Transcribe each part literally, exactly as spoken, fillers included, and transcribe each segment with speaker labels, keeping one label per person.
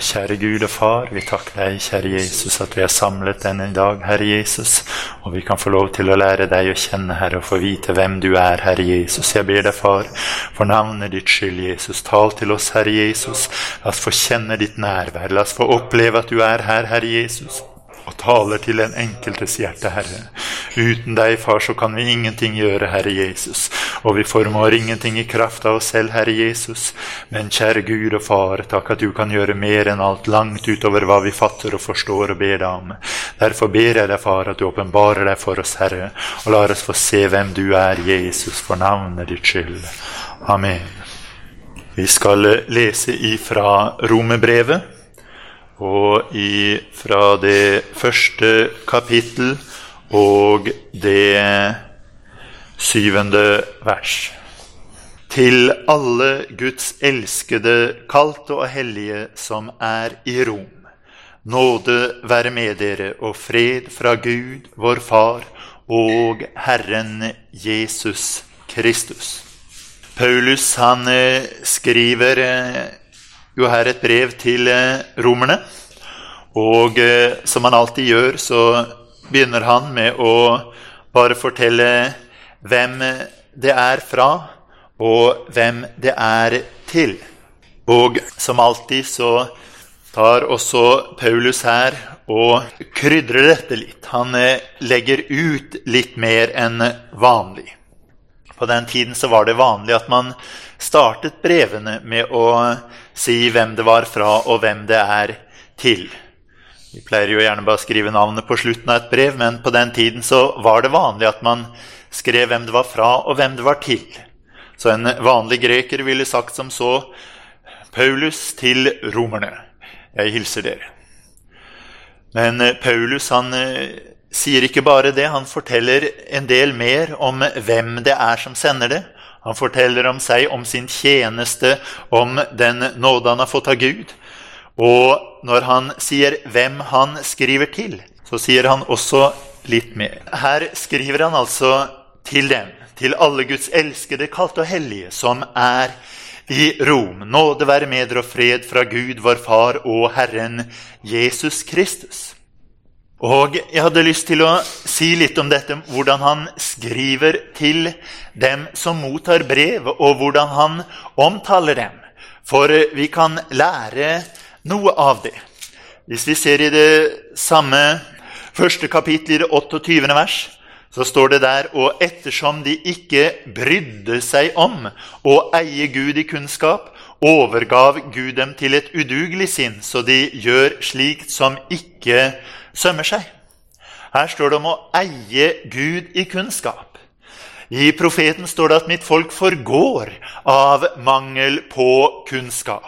Speaker 1: Kjære Gud og Far, vi takker deg, kjære Jesus, at vi er samlet denne dag, Herre Jesus, og vi kan få lov til å lære deg å kjenne, Herre, og få vite hvem du er, Herre Jesus. Jeg ber deg, Far, for navnet ditt skyld, Jesus. Tal til oss, Herre Jesus. La oss få kjenne ditt nærvær. La oss få oppleve at du er her, Herre Jesus, og taler til den enkeltes hjerte, Herre. Uten deg, Far, så kan vi ingenting gjøre, Herre Jesus. Og vi formår ingenting i kraft av oss selv, Herre Jesus. Men kjære Gud og Far, takk at du kan gjøre mer enn alt, langt utover hva vi fatter og forstår og ber deg om. Derfor ber jeg deg, Far, at du åpenbarer deg for oss, Herre, og lar oss få se hvem du er, Jesus, for navnet ditt skyld. Amen. Vi skal lese ifra Romerbrevet, og i, fra det første kapittel og det syvende vers. Til alle Guds elskede, kalte og hellige som er i Rom. Nåde være med dere og fred fra Gud, vår Far, og Herren Jesus Kristus. Paulus, han skriver jo her et brev til romerne, og som han alltid gjør, så begynner han med å bare fortelle hvem det er fra, og hvem det er til. Og som alltid så tar også Paulus her og krydrer dette litt. Han legger ut litt mer enn vanlig. På den tiden så var det vanlig at man startet brevene med å si hvem det var fra og hvem det er til. Vi pleier jo gjerne bare å skrive navnet på slutten av et brev, men på den tiden så var det vanlig at man skrev hvem det var fra og hvem det var til. Så en vanlig greker ville sagt som så: Paulus til romerne. Jeg hilser dere. Men Paulus, han sier ikke bare det, han forteller en del mer om hvem det er som sender det. Han forteller om seg, om sin tjeneste, om den nåde han har fått av Gud. Og når han sier hvem han skriver til, så sier han også litt mer. Her skriver han altså til dem, til alle Guds elskede, kalte og hellige, som er i Rom. Nåde være med dere og fred fra Gud, vår Far, og Herren Jesus Kristus. Og jeg hadde lyst til å si litt om dette, hvordan han skriver til dem som mottar brev, og hvordan han omtaler dem. For vi kan lære noe av det. Hvis vi ser i det samme første kapittel i det otteogtyvende vers, så står det der: og ettersom de ikke brydde seg om å eie Gud i kunnskap, overgav Gud dem til et udugelig sinn, så de gjør slikt som ikke sømmer seg. Her står det om å eie Gud i kunnskap. I profeten står det at mitt folk forgår av mangel på kunnskap.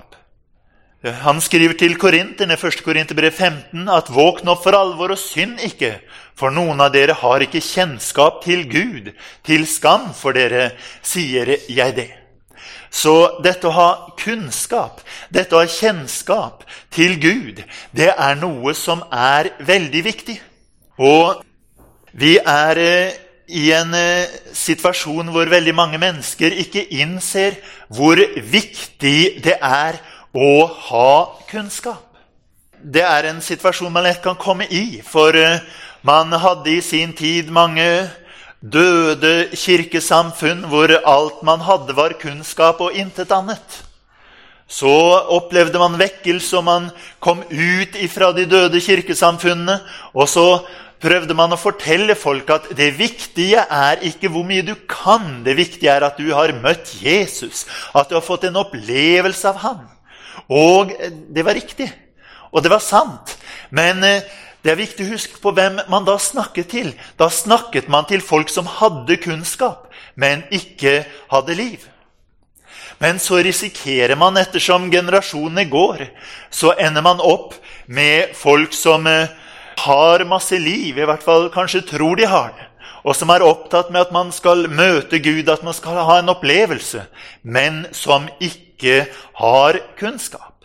Speaker 1: Han skriver til korinterne, første Korinterbrev femten, at våkn opp for alvor og synd ikke, for noen av dere har ikke kjennskap til Gud. Til skam for dere, sier jeg det. Så dette å ha kunnskap, dette å ha kjennskap til Gud, det er noe som er veldig viktig. Og vi er i en situasjon hvor veldig mange mennesker ikke innser hvor viktig det er å ha kunnskap. Det er en situasjon man lett kan komme i, for man hadde i sin tid mange døde kirkesamfunn hvor alt man hadde var kunnskap og intet annet. Så opplevde man vekkelse, og man kom ut ifra de døde kirkesamfunnene, og så prøvde man å fortelle folk at det viktige er ikke hvor mye du kan, det viktige er at du har møtt Jesus, at du har fått en opplevelse av ham. Og det var riktig, og det var sant, men det er viktig å huske på hvem man da snakket til. Da snakket man til folk som hadde kunnskap, men ikke hadde liv. Men så risikerer man, ettersom generasjonene går, så ender man opp med folk som har masse liv, i hvert fall kanskje tror de har det, og som er opptatt med at man skal møte Gud, at man skal ha en opplevelse, men som ikke har kunnskap.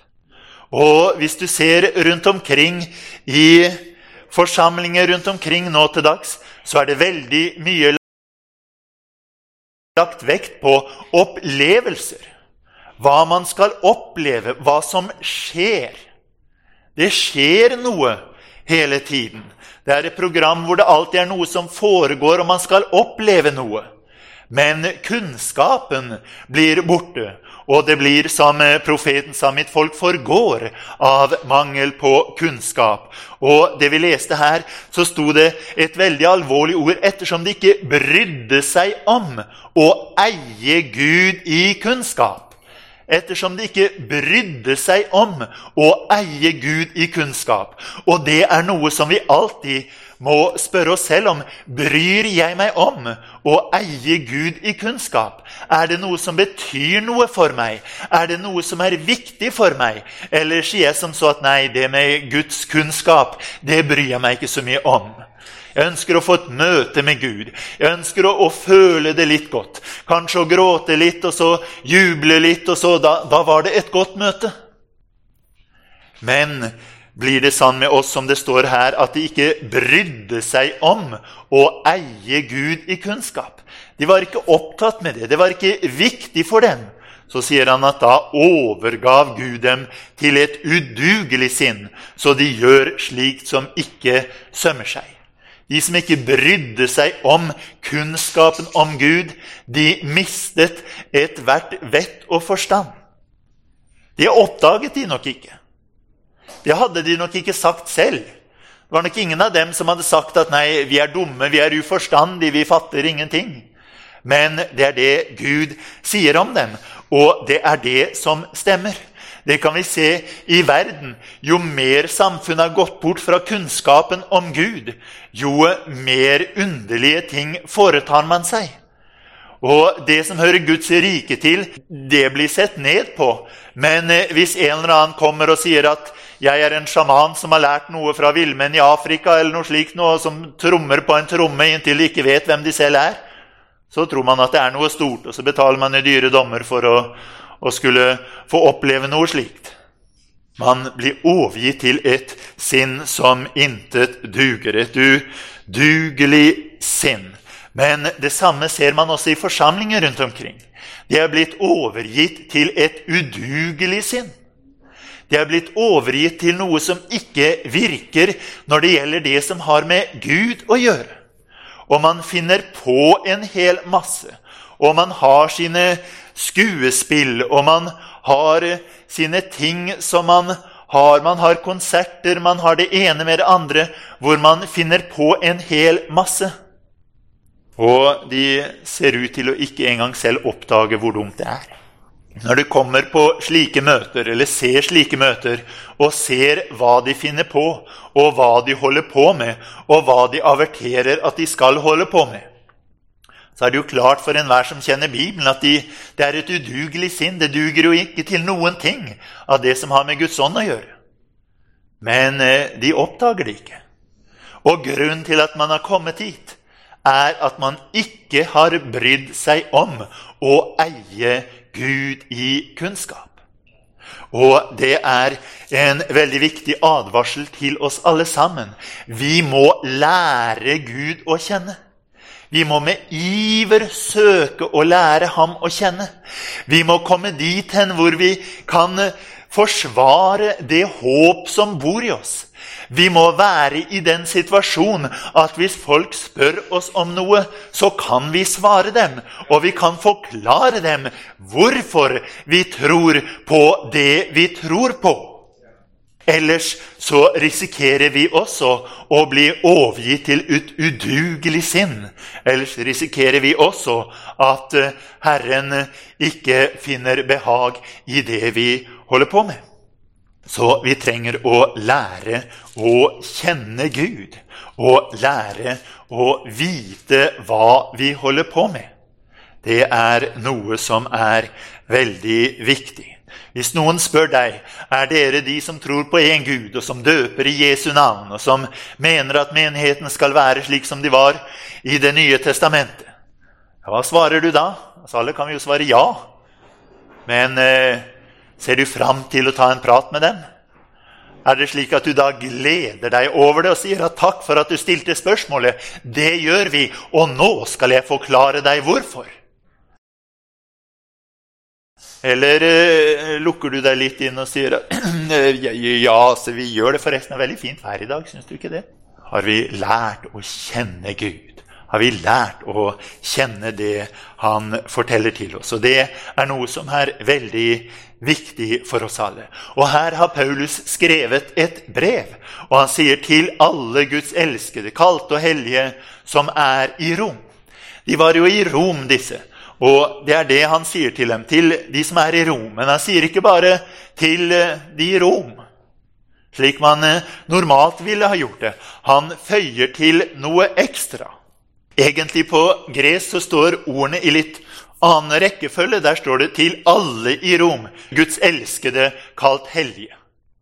Speaker 1: Og hvis du ser rundt omkring i forsamlinger rundt omkring nå til dags, så er det veldig mye lagt vekt på opplevelser. Hva man skal oppleve, hva som skjer. Det skjer noe hele tiden. Det er et program hvor det alltid er noe som foregår, og man skal oppleve noe. Men kunnskapen blir borte, og det blir som profeten sa, mitt folk forgår av mangel på kunnskap. Og det vi leste her, så sto det et veldig alvorlig ord, ettersom de ikke brydde seg om å eie Gud i kunnskap. Ettersom de ikke brydde seg om å eie Gud i kunnskap. Og det er noe som vi alltid må spørre oss selv om. Bryr jeg meg om å eie Gud i kunnskap? Er det noe som betyr noe for meg? Er det noe som er viktig for meg? Eller sier jeg som så at nei, det med Guds kunnskap, det bryr jeg meg ikke så mye om. Jeg ønsker å få et møte med Gud. Jeg ønsker å, å føle det litt godt. Kanskje å gråte litt, og så juble litt, og så da, da var det et godt møte. Men blir det sånn med oss som det står her, at de ikke brydde seg om å eie Gud i kunnskap? De var ikke opptatt med det. Det var ikke viktig for dem. Så sier han at da overgav Gud dem til et udugelig sinn, så de gjør slikt som ikke sømmer seg. De som ikke brydde seg om kunnskapen om Gud, de mistet et hvert vett og forstand. Det oppdaget de nok ikke. Det hadde de nok ikke sagt selv. Det var nok ingen av dem som hadde sagt at nei, vi er dumme, vi er uforstandige, vi fatter ingenting. Men det er det Gud sier om dem, og det er det som stemmer. Det kan vi se i verden. Jo mer samfunnet har gått bort fra kunnskapen om Gud, jo mer underlige ting foretar man seg. Og det som hører Guds rike til, det blir sett ned på. Men hvis en eller annen kommer og sier at jeg er en sjaman som har lært noe fra villmenn i Afrika, eller noe slikt, noe som trommer på en tromme inntil de ikke vet hvem de selv er, så tror man at det er noe stort, og så betaler man i dyre dommer for å og skulle få oppleve noe slikt. Man blir overgitt til et sinn som intet duger, et udugelig sinn. Men det samme ser man også i forsamlinger rundt omkring. De er blitt overgitt til et udugelig sinn. De er blitt overgitt til noe som ikke virker når det gjelder det som har med Gud å gjøre. Og man finner på en hel masse, og man har sine skuespill, og man har sine ting som man har. Man har konserter, man har det ene med det andre, hvor man finner på en hel masse. Og de ser ut til å ikke engang selv oppdage hvor dumt det er. Når du kommer på slike møter, eller ser slike møter, og ser hva de finner på, og hva de holder på med, og hva de averterer at de skal holde på med, så er det jo klart for enhver som kjenner Bibelen at de, det er et udugelig sinn. Det duger jo ikke til noen ting av det som har med Guds ånd å gjøre. Men eh, de oppdager det ikke. Og grunnen til at man har kommet hit, er at man ikke har brydd seg om å eie Gud i kunnskap. Og det er en veldig viktig advarsel til oss alle sammen. Vi må lære Gud å kjenne. Vi må med iver søke å lære ham å kjenne. Vi må komme dit hen hvor vi kan forsvare det håp som bor i oss. Vi må være i den situasjonen at hvis folk spør oss om noe, så kan vi svare dem, og vi kan forklare dem hvorfor vi tror på det vi tror på. Ellers så risikerer vi også å bli overgitt til et udugelig sinn. Ellers risikerer vi også at Herren ikke finner behag i det vi holder på med. Så vi trenger å lære å kjenne Gud, og lære å vite hva vi holder på med. Det er noe som er veldig viktig. Hvis noen spør deg, er dere de som tror på en Gud, og som døper i Jesu navn, og som mener at menigheten skal være slik som de var i det nye testamentet? Ja, hva svarer du da? Altså, alle kan vi jo svare ja. Men eh, ser du fram til å ta en prat med dem? Er det slik at du da gleder deg over det og sier at takk for at du stilte spørsmålet? Det gjør vi, og nå skal jeg forklare deg hvorfor. Eller eh, lukker du deg litt inn og sier ja, så vi gjør det forresten veldig fint vær i dag, synes du ikke det? Har vi lært å kjenne Gud? Har vi lært å kjenne det han forteller til oss? Og det er noe som er veldig viktig for oss alle. Og her har Paulus skrevet et brev, og han sier til alle Guds elskede, kalte og hellige som er i Rom. De var jo i Rom, disse. Og det er det han sier til dem, til de som er i Rom. Men han sier ikke bare til de i Rom, slik man normalt ville ha gjort det. Han føyer til noe ekstra. Egentlig på gresk så står ordene i litt annen rekkefølge. Der står det til alle i Rom, Guds elskede kalt hellige.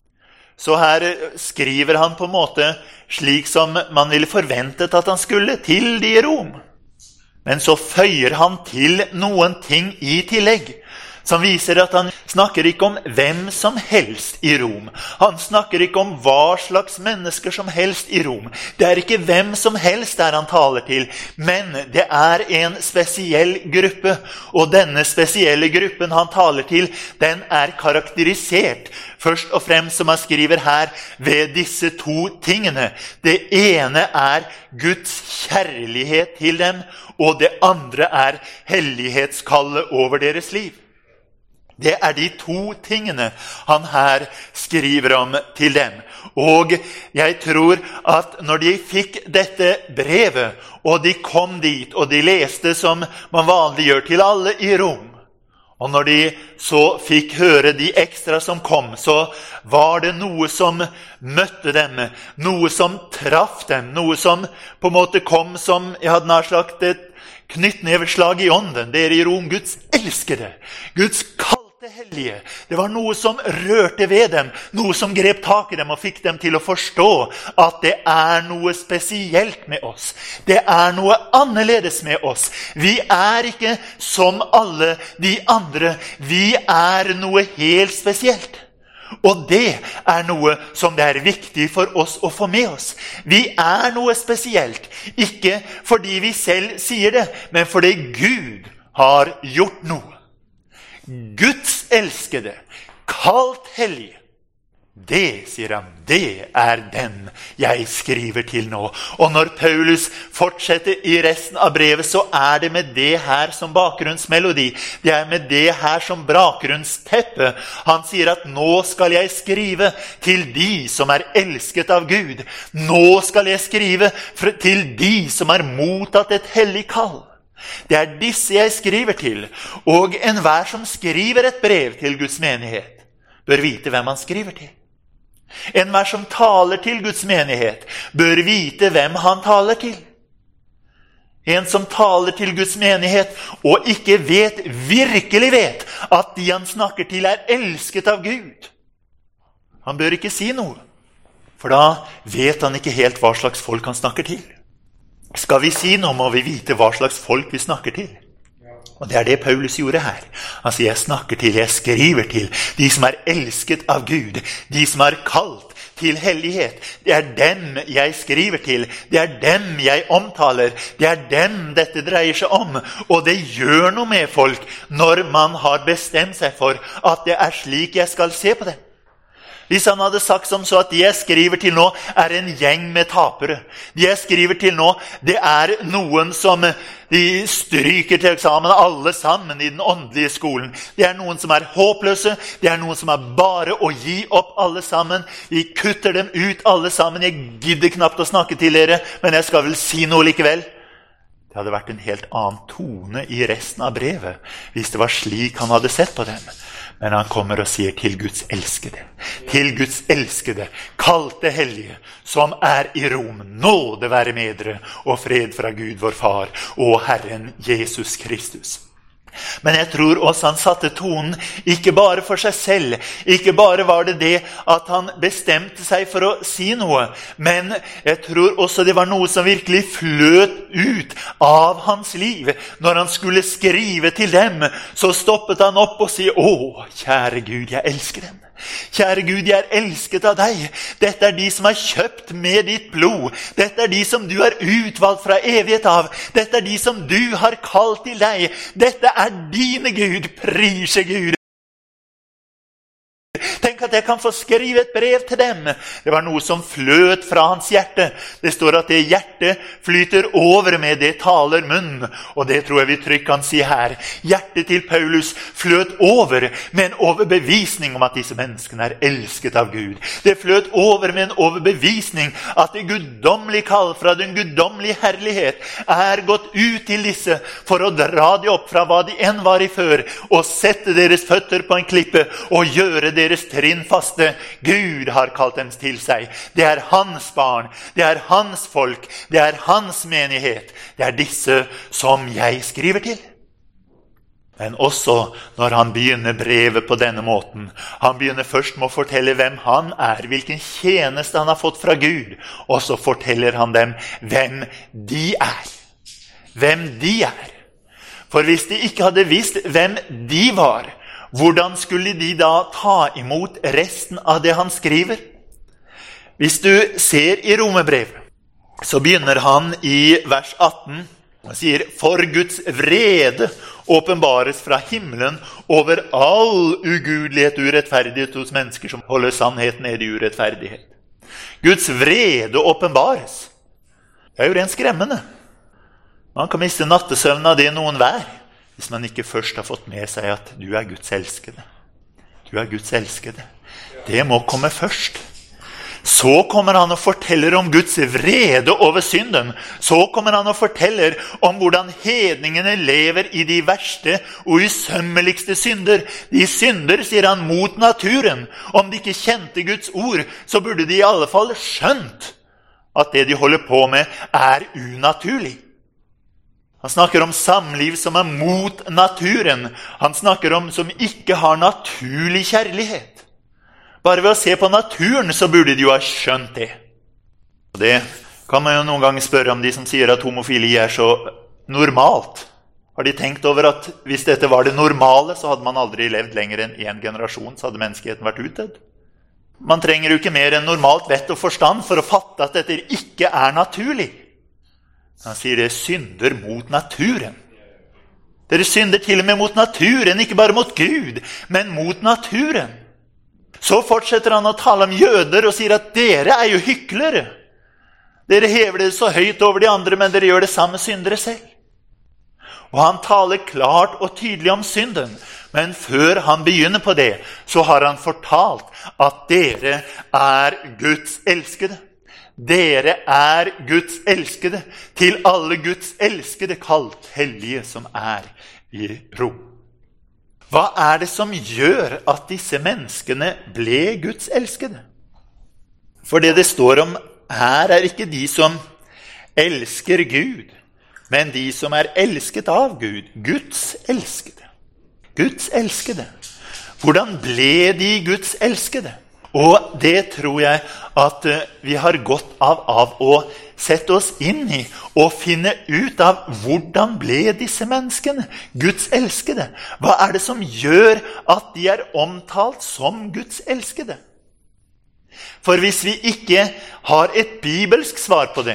Speaker 1: Så her skriver han på en måte slik som man ville forventet at han skulle, til de i Rom. Men så føyer han til noen ting i tillegg, som viser at han snakker ikke om hvem som helst i Rom. Han snakker ikke om hva slags mennesker som helst i Rom. Det er ikke hvem som helst der han taler til, men det er en spesiell gruppe. Og denne spesielle gruppen han taler til, den er karakterisert først og fremst, som han skriver her, ved disse to tingene. Det ene er Guds kjærlighet til dem, og det andre er hellighetskallet over deres liv. Det er de to tingene han her skriver om til dem. Og jeg tror at når de fikk dette brevet, og de kom dit, og de leste som man vanlig gjør til alle i Rom, og når de så fikk høre de ekstra som kom, så var det noe som møtte dem, noe som traff dem, noe som på en måte kom som, jeg hadde nær sagt, et knyttneveslag i ånden. Dere i Rom, Guds elskede, Guds kalte hellige. Det var noe som rørte ved dem, noe som grep tak i dem og fikk dem til å forstå at det er noe spesielt med oss. Det er noe annerledes med oss. Vi er ikke som alle de andre. Vi er noe helt spesielt. Og det er noe som det er viktig for oss å få med oss. Vi er noe spesielt, ikke fordi vi selv sier det, men fordi Gud har gjort noe. Guds elskede, kalt hellig, det, sier han, det er den jeg skriver til nå. Og når Paulus fortsetter i resten av brevet, så er det med det her som bakgrunnsmelodi. Det er med det her som bakgrunnsteppe. Han sier at nå skal jeg skrive til de som er elsket av Gud. Nå skal jeg skrive til de som er mottatt et hellig kall. Det er disse jeg skriver til, og enhver som skriver et brev til Guds menighet, bør vite hvem han skriver til. Enhver som taler til Guds menighet bør vite hvem han taler til. En som taler til Guds menighet og ikke vet, virkelig vet, at de han snakker til er elsket av Gud, han bør ikke si noe, for da vet han ikke helt hva slags folk han snakker til. Skal vi si noe, må vi vite hva slags folk vi snakker til. Og det er det Paulus gjorde her. Han sier, jeg snakker til, jeg skriver til de som er elsket av Gud, de som er kalt til hellighet. Det er dem jeg skriver til, det er dem jeg omtaler, det er dem dette dreier seg om. Og det gjør noe med folk når man har bestemt seg for at det er slik jeg skal se på dem. Hvis han hadde sagt som så at de jeg skriver til nå er en gjeng med tapere. De jeg skriver til nå, det er noen som de stryker til eksamen alle sammen i den åndelige skolen. Det er noen som er håpløse, det er noen som er bare å gi opp alle sammen. Vi kutter dem ut alle sammen. Jeg gidder knapt å snakke til dere, men jeg skal vel si noe likevel. Det hadde vært en helt annen tone i resten av brevet, hvis det var slik han hadde sett på dem. Men han kommer og sier til Guds elskede, til Guds elskede, kalte hellige, som er i Rom, nåde være med dere, og fred fra Gud vår Far, og Herren Jesus Kristus. Men jeg tror også han satte tonen, ikke bare for seg selv, ikke bare var det det at han bestemte seg for å si noe, men jeg tror også det var noe som virkelig fløt ut av hans liv. Når han skulle skrive til dem, så stoppet han opp og sier, å, kjære Gud, jeg elsker dem. Kjære Gud, jeg er elsket av deg. Dette er de som er kjøpt med ditt blod. Dette er de som du har utvalgt fra evighet av. Dette er de som du har kalt til deg. Dette er dine, Gud, prise Gud. Tenk at jeg kan få skrive et brev til dem. Det var noe som fløt fra hans hjerte. Det står at det hjertet flyter over med det taler munn. Og det tror jeg vi trygt kan si her. Hjertet til Paulus fløt over med en overbevisning om at disse menneskene er elsket av Gud. Det fløt over med en overbevisning at det guddommelige kall fra den guddommelige herlighet er gått ut til disse for å dra de opp fra hva de enn var i før, og sette deres føtter på en klippe og gjøre deres trinn faste. Gud har kalt dem til seg. Det er hans barn, det er hans folk, det er hans menighet. Det er disse som jeg skriver til. Men også når han begynner brevet på denne måten. Han begynner først med å fortelle hvem han er, hvilken tjeneste han har fått fra Gud. Og så forteller han dem hvem de er. Hvem de er. For hvis de ikke hadde visst hvem de var, hvordan skulle de da ta imot resten av det han skriver? Hvis du ser i Romerbrevet, så begynner han i vers atten og sier, for Guds vrede åpenbares fra himmelen over all ugudelighet og urettferdighet hos mennesker som holder sannheten nede i urettferdighet. Guds vrede åpenbares. Det er jo rent skremmende. Man kan miste nattesøvn av det noen hver, hvis man ikke først har fått med seg at du er Guds elskede. Du er Guds elskede. Det må komme først. Så kommer han og forteller om Guds vrede over synden. Så kommer han og forteller om hvordan hedningene lever i de verste og usømmeligste synder. De synder, sier han, mot naturen. Om de ikke kjente Guds ord, så burde de i alle fall skjønt at det de holder på med er unaturlig. Han snakker om samliv som er mot naturen. Han snakker om som ikke har naturlig kjærlighet. Bare ved å se på naturen så burde de jo ha skjønt det. Og det kan man jo noen ganger spørre om de som sier at homofili er så normalt. Har de tenkt over at hvis dette var det normale, så hadde man aldri levd lenger enn en generasjon, så hadde menneskeheten vært utdødd. Man trenger jo ikke mer enn normalt vett og forstand for å fatte at dette ikke er naturlig. Han sier det synder mot naturen. Dere synder til og med mot naturen, ikke bare mot Gud, men mot naturen. Så fortsetter han å tale om jøder og sier at dere er jo hyklere. Dere hever det så høyt over de andre, men dere gjør det samme syndere selv. Og han taler klart og tydelig om synden, men før han begynner på det, så har han fortalt at dere er Guds elskede. Dere er Guds elskede, til alle Guds elskede kalt hellige som er i ro. Hva er det som gjør at disse menneskene ble Guds elskede? For det det står om her er ikke de som elsker Gud, men de som er elsket av Gud. Guds elskede. Guds elskede. Hvordan ble de Guds elskede? Og det tror jeg at vi har godt av, av å sette oss inn i og finne ut av hvordan ble disse menneskene Guds elskede. Hva er det som gjør at de er omtalt som Guds elskede? For hvis vi ikke har et bibelsk svar på det,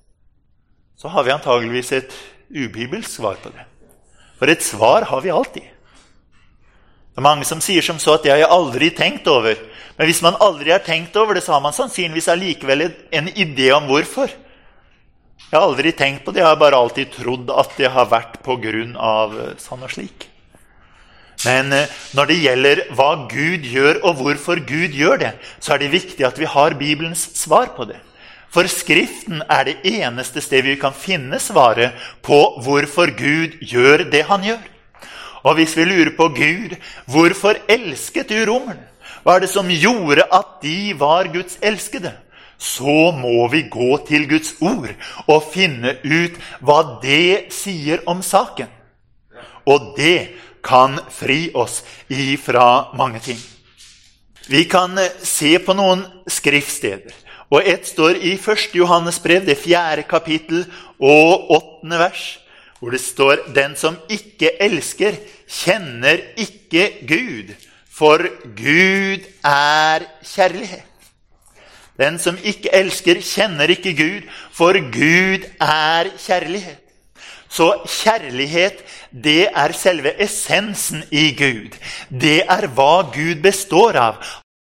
Speaker 1: så har vi antageligvis et ubibelsk svar på det. For et svar har vi alltid. Det er mange som sier som så at jeg har aldri tenkt over. Men hvis man aldri har tenkt over det, så har man sannsynligvis allikevel en idé om hvorfor. Jeg har aldri tenkt på det, jeg har bare alltid trodd at det har vært på grunn av sånn og slik. Men når det gjelder hva Gud gjør og hvorfor Gud gjør det, så er det viktig at vi har Bibelens svar på det. For Skriften er det eneste sted vi kan finne svaret på hvorfor Gud gjør det han gjør. Og hvis vi lurer på Gud, hvorfor elsket du romerne? Hva er det som gjorde at de var Guds elskede? Så må vi gå til Guds ord og finne ut hva det sier om saken. Og det kan fri oss ifra mange ting. Vi kan se på noen skriftsteder. Og et står i første Johannes brev, det fjerde kapittel og åttende vers, hvor det står, den som ikke elsker, kjenner ikke Gud, for Gud er kjærlighet. Den som ikke elsker, kjenner ikke Gud, for Gud er kjærlighet. Så kjærlighet, det er selve essensen i Gud. Det er hva Gud består av.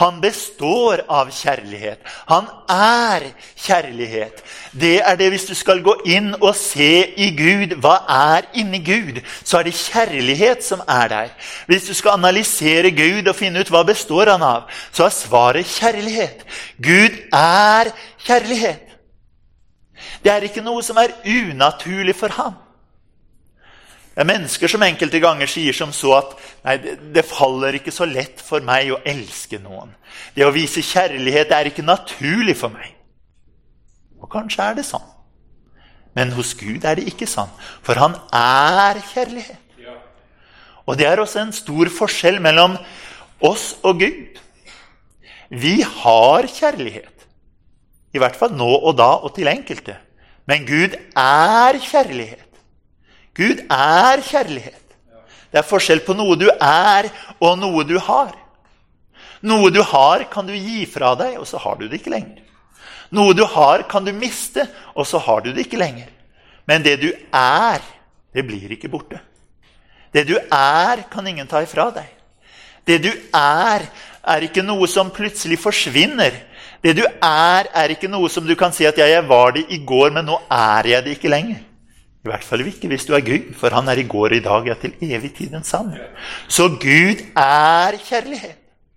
Speaker 1: Han består av kjærlighet. Han er kjærlighet. Det er det hvis du skal gå inn og se i Gud, hva er inni Gud, så er det kjærlighet som er der. Hvis du skal analysere Gud og finne ut hva består han av, så er svaret kjærlighet. Gud er kjærlighet. Det er ikke noe som er unaturlig for ham. Det er mennesker som enkelte ganger sier som så at nei, det, det faller ikke så lett for meg å elske noen. Det å vise kjærlighet er ikke naturlig for meg. Og kanskje er det sånn. Men hos Gud er det ikke sånn, for han er kjærlighet. Og det er også en stor forskjell mellom oss og Gud. Vi har kjærlighet, i hvert fall nå og da og til enkelte. Men Gud er kjærlighet. Gud er kjærlighet. Det er forskjell på noe du er og noe du har. Noe du har kan du gi fra deg, og så har du det ikke lenger. Noe du har kan du miste, og så har du det ikke lenger. Men det du er, det blir ikke borte. Det du er kan ingen ta ifra deg. Det du er, er ikke noe som plutselig forsvinner. Det du er, er ikke noe som du kan si at ja, jeg var det i går, men nå er jeg det ikke lenger. I hvert fall ikke hvis du er Gud, for han er i går, i dag, ja, til evig tid den samme. Så Gud er kjærlighet.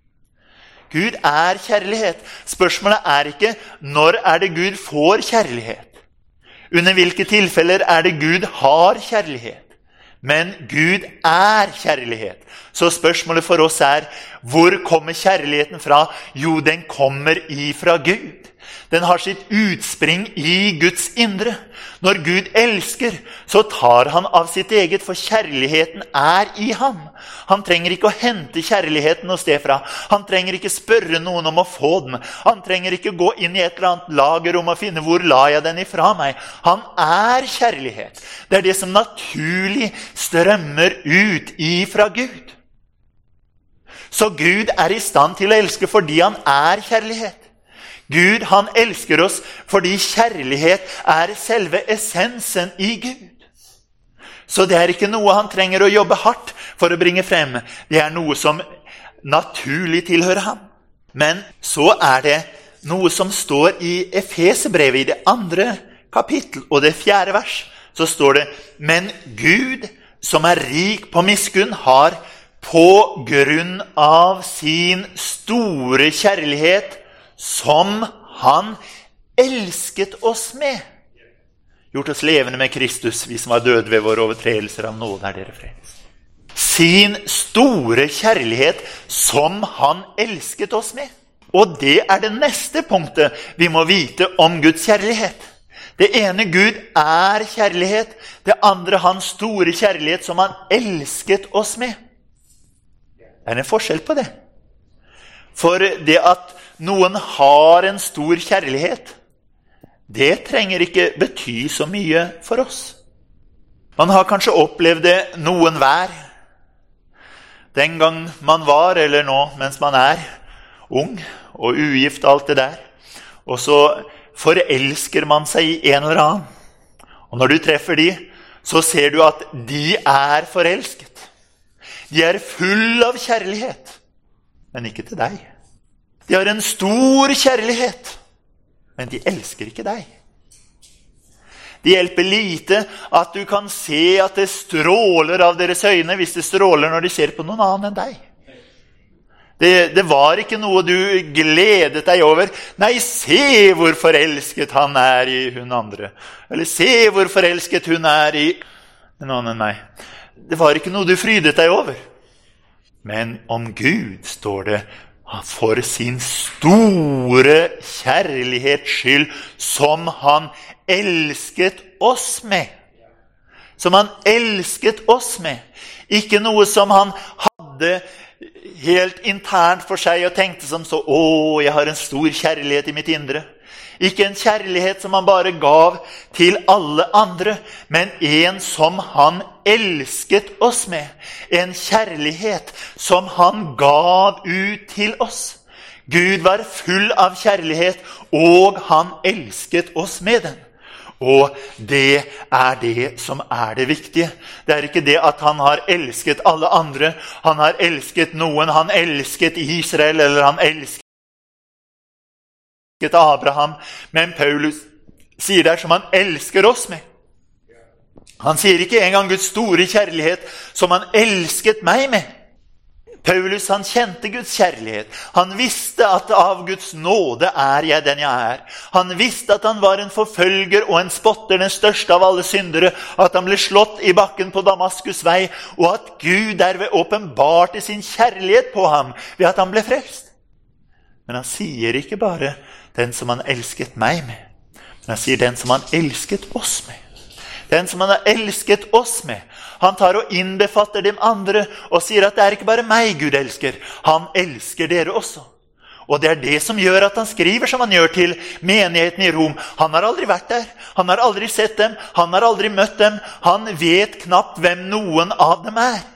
Speaker 1: Gud er kjærlighet. Spørsmålet er ikke, når er det Gud får kjærlighet? Under hvilke tilfeller er det Gud har kjærlighet? Men Gud er kjærlighet. Så spørsmålet for oss er, hvor kommer kjærligheten fra? Jo, den kommer ifra Gud. Den har sitt utspring i Guds indre. Når Gud elsker, så tar han av sitt eget, for kjærligheten er i ham. Han trenger ikke å hente kjærligheten noe sted fra. Han trenger ikke spørre noen om å få den. Han trenger ikke gå inn i et eller annet lagerrom og finne hvor la jeg den ifra meg. Han er kjærlighet. Det er det som naturlig strømmer ut ifra Gud. Så Gud er i stand til å elske fordi han er kjærlighet. Gud, han elsker oss fordi kjærlighet er selve essensen i Gud. Så det er ikke noe han trenger å jobbe hardt for å bringe frem. Det er noe som naturlig tilhører ham. Men så er det noe som står i Efesebrevet i det andre kapittel og det fjerde vers. Så står det, men Gud som er rik på miskunn har på grunn av sin store kjærlighet som han elsket oss med, gjort oss levende med Kristus, vi som var døde ved våre overtredelser, av nåde er dere frelst. Sin store kjærlighet som han elsket oss med. Og det er det neste punktet vi må vite om Guds kjærlighet. Det ene, Gud er kjærlighet. Det andre, hans store kjærlighet som han elsket oss med. Det er en forskjell på det. For det at noen har en stor kjærlighet, det trenger ikke bety så mye for oss. Man har kanskje opplevd det noen hver. Den gang man var, eller nå, mens man er ung og ugift, alt det der. Og så forelsker man seg i en eller annen. Og når du treffer de, så ser du at de er forelsket. De er full av kjærlighet, men ikke til deg. De har en stor kjærlighet, men de elsker ikke deg. Det hjelper lite at du kan se at det stråler av deres øyne hvis det stråler når de ser på noen annen enn deg. Det, det var ikke noe du gledet deg over. Nei, se hvor forelsket han er i hun andre. Eller se hvor forelsket hun er i en annen enn meg. Det var ikke noe du frydet deg over. Men om Gud står det, for sin store kjærlighets skyld, som han elsket oss med. Som han elsket oss med. Ikke noe som han hadde helt internt for seg og tenkte som så, å, jeg har en stor kjærlighet i mitt indre. Ikke en kjærlighet som han bare gav til alle andre, men en som han elsket oss med. En kjærlighet som han gav ut til oss. Gud var full av kjærlighet, og han elsket oss med den. Og det er det som er det viktige. Det er ikke det at han har elsket alle andre. Han har elsket noen. Han elsket Israel, eller han elsket Abraham. Men Paulus sier det som han elsker oss med. Han sier ikke engang Guds store kjærlighet som han elsket meg med. Paulus, han kjente Guds kjærlighet. Han visste at av Guds nåde er jeg den jeg er. Han visste at han var en forfølger og en spotter, den største av alle syndere, at han ble slått i bakken på Damaskus vei, og at Gud derved åpenbarte sin kjærlighet på ham ved at han ble frelst. Men han sier ikke bare den som han elsket meg med, men han sier den som han elsket oss med. Den som han har elsket oss med. Han tar og innbefatter dem andre og sier at det er ikke bare meg Gud elsker. Han elsker dere også. Og det er det som gjør at han skriver som han gjør til menigheten i Rom. Han har aldri vært der. Han har aldri sett dem. Han har aldri møtt dem. Han vet knapt hvem noen av dem er.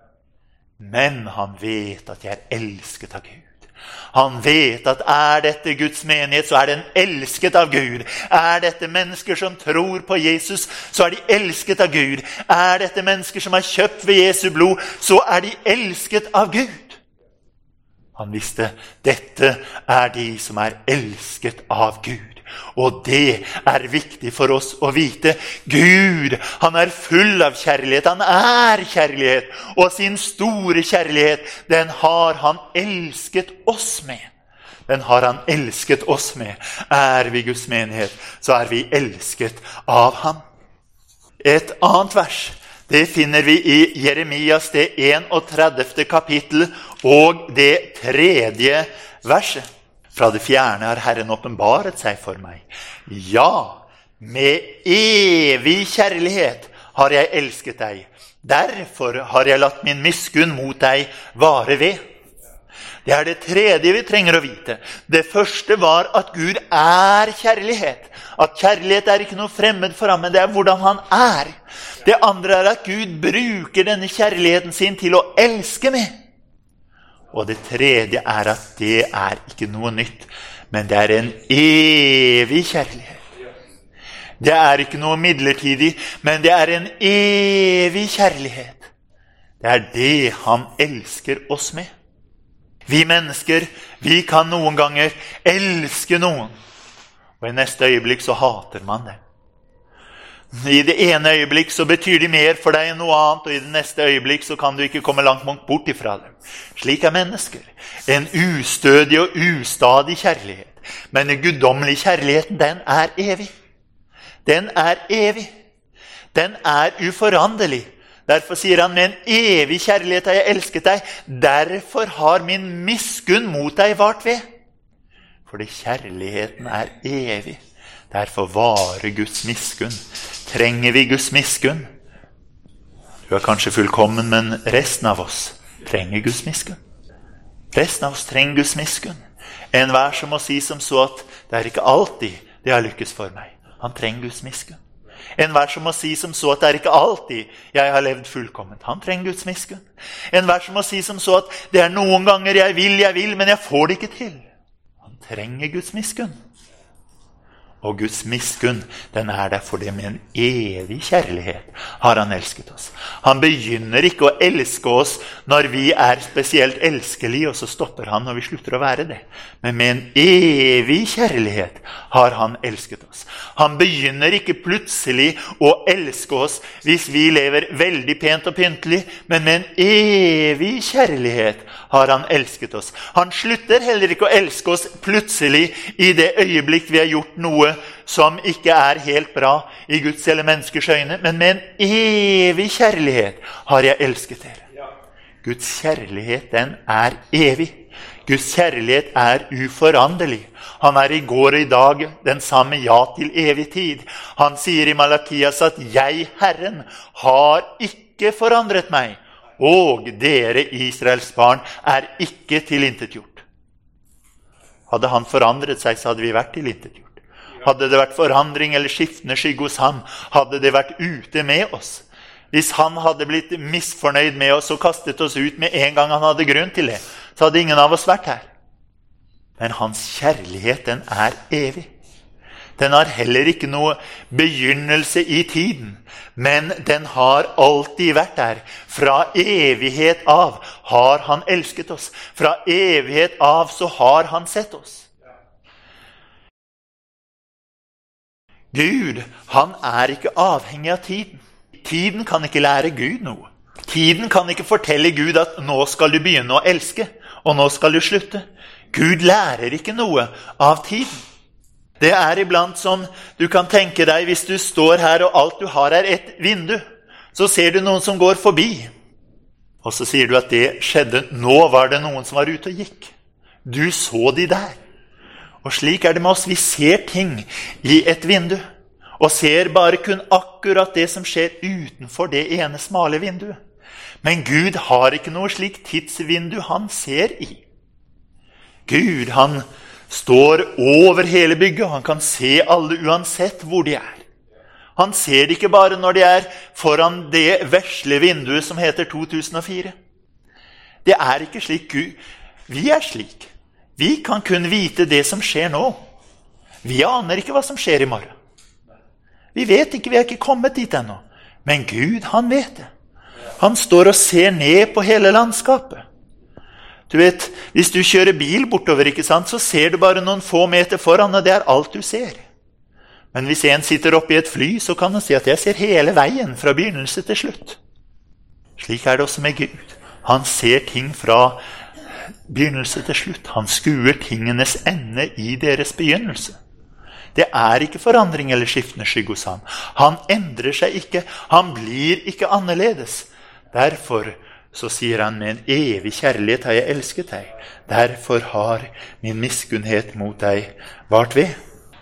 Speaker 1: Men han vet at jeg er elsket av Gud. Han vet at er dette Guds menighet, så er den elsket av Gud. Er dette mennesker som tror på Jesus, så er de elsket av Gud. Er dette mennesker som er kjøpt ved Jesu blod, så er de elsket av Gud. Han visste, dette er de som er elsket av Gud. Og det er viktig for oss å vite. Gud, han er full av kjærlighet. Han er kjærlighet. Og sin store kjærlighet, den har han elsket oss med. Den har han elsket oss med. Er vi Guds menighet, så er vi elsket av ham. Et annet vers, det finner vi i Jeremias det enogtredivte kapittel og det tredje verset. Fra det fjerne har Herren åpenbaret seg for meg. Ja, med evig kjærlighet har jeg elsket deg. Derfor har jeg latt min miskunn mot deg vare ved. Det er det tredje vi trenger å vite. Det første var at Gud er kjærlighet. At kjærlighet er ikke noe fremmed for ham, men det er hvordan han er. Det andre er at Gud bruker denne kjærligheten sin til å elske med. Og det tredje er at det er ikke noe nytt, men det er en evig kjærlighet. Det er ikke noe midlertidig, men det er en evig kjærlighet. Det er det han elsker oss med. Vi mennesker, vi kan noen ganger elske noen, og i neste øyeblikk så hater man det. I det ene øyeblikk så betyr de mer for deg enn noe annet, og i det neste øyeblikk så kan du ikke komme langt bort ifra dem. Slik er mennesker. En ustødig og ustadig kjærlighet. Men den guddommelige kjærligheten, den er evig. Den er evig. Den er uforanderlig. Derfor sier han, med en evig kjærlighet har jeg elsket deg. Derfor har min miskunn mot deg vart ved. Fordi kjærligheten er evig. Derfor varer Guds miskunn. Trenger vi Guds miskunn? Du er kanskje fullkommen, men resten av oss trenger Guds miskunn. Resten av oss trenger Guds miskunn. En hver som må si som så at det er ikke alltid det har lykkes for meg. Han trenger Guds miskunn. En hver som må si som så at det er ikke alltid jeg har levd fullkomment. Han trenger Guds miskunn. En hver som må si som så at det er noen ganger jeg vil, jeg vil, men jeg får det ikke til. Han trenger Guds miskunn. Og Guds miskunn, den er der for det med en evig kjærlighet har han elsket oss. Han begynner ikke å elske oss når vi er spesielt elskelige, og så stopper han når vi slutter å være det. Men med en evig kjærlighet har han elsket oss. Han begynner ikke plutselig å elske oss hvis vi lever veldig pent og pyntelig, men med en evig kjærlighet har han elsket oss. Han slutter heller ikke å elske oss plutselig i det øyeblikk vi har gjort noe som ikke er helt bra i Guds eller menneskers øyne, men med en evig kjærlighet har jeg elsket dere. Guds kjærlighet, den er evig. Guds kjærlighet er uforanderlig. Han er i går og i dag den samme, ja til evig tid. Han sier i Malakias at jeg, Herren, har ikke forandret meg, og dere, Israels barn, er ikke tilintetgjort. Hadde han forandret seg, så hadde vi vært tilintetgjort. Hadde det vært forandring eller skiftende skygge hos ham, hadde det vært ute med oss. Hvis han hadde blitt misfornøyd med oss og kastet oss ut med en gang han hadde grunn til det, så hadde ingen av oss vært her. Men hans kjærlighet, den er evig. Den har heller ikke noe begynnelse i tiden, men den har alltid vært der. Fra evighet av har han elsket oss. Fra evighet av så har han sett oss. Gud, han er ikke avhengig av tiden. Tiden kan ikke lære Gud noe. Tiden kan ikke fortelle Gud at nå skal du begynne å elske, og nå skal du slutte. Gud lærer ikke noe av tiden. Det er iblant som du kan tenke deg, hvis du står her og alt du har er et vindu, så ser du noen som går forbi. Og så sier du at det skjedde, nå var det noen som var ute og gikk. Du så de der. Og slik er det med oss, vi ser ting i et vindu, og ser bare kun akkurat det som skjer utenfor det ene smale vinduet. Men Gud har ikke noe slik tidsvindu han ser i. Gud, han står over hele bygget, han kan se alle uansett hvor de er. Han ser det ikke bare når de er foran det vesle vinduet som heter to tusen og fire. Det er ikke slik Gud. Vi er slik. Vi kan kun vite det som skjer nå. Vi aner ikke hva som skjer i morgen. Vi vet ikke, vi er ikke kommet dit ennå. Men Gud, han vet det. Han står og ser ned på hele landskapet. Du vet, hvis du kjører bil bortover, ikke sant, så ser du bare noen få meter foran, og det er alt du ser. Men hvis en sitter oppe i et fly, så kan han si at jeg ser hele veien fra begynnelse til slutt. Slik er det også med Gud. Han ser ting fra begynnelse til slutt. Han skuer tingenes ende i deres begynnelse. Det er ikke forandring eller skiftende skygge hos han. Han endrer seg ikke. Han blir ikke annerledes. Derfor så sier han, med en evig kjærlighet har jeg elsket deg. Derfor har min miskunnhet mot deg vart ved.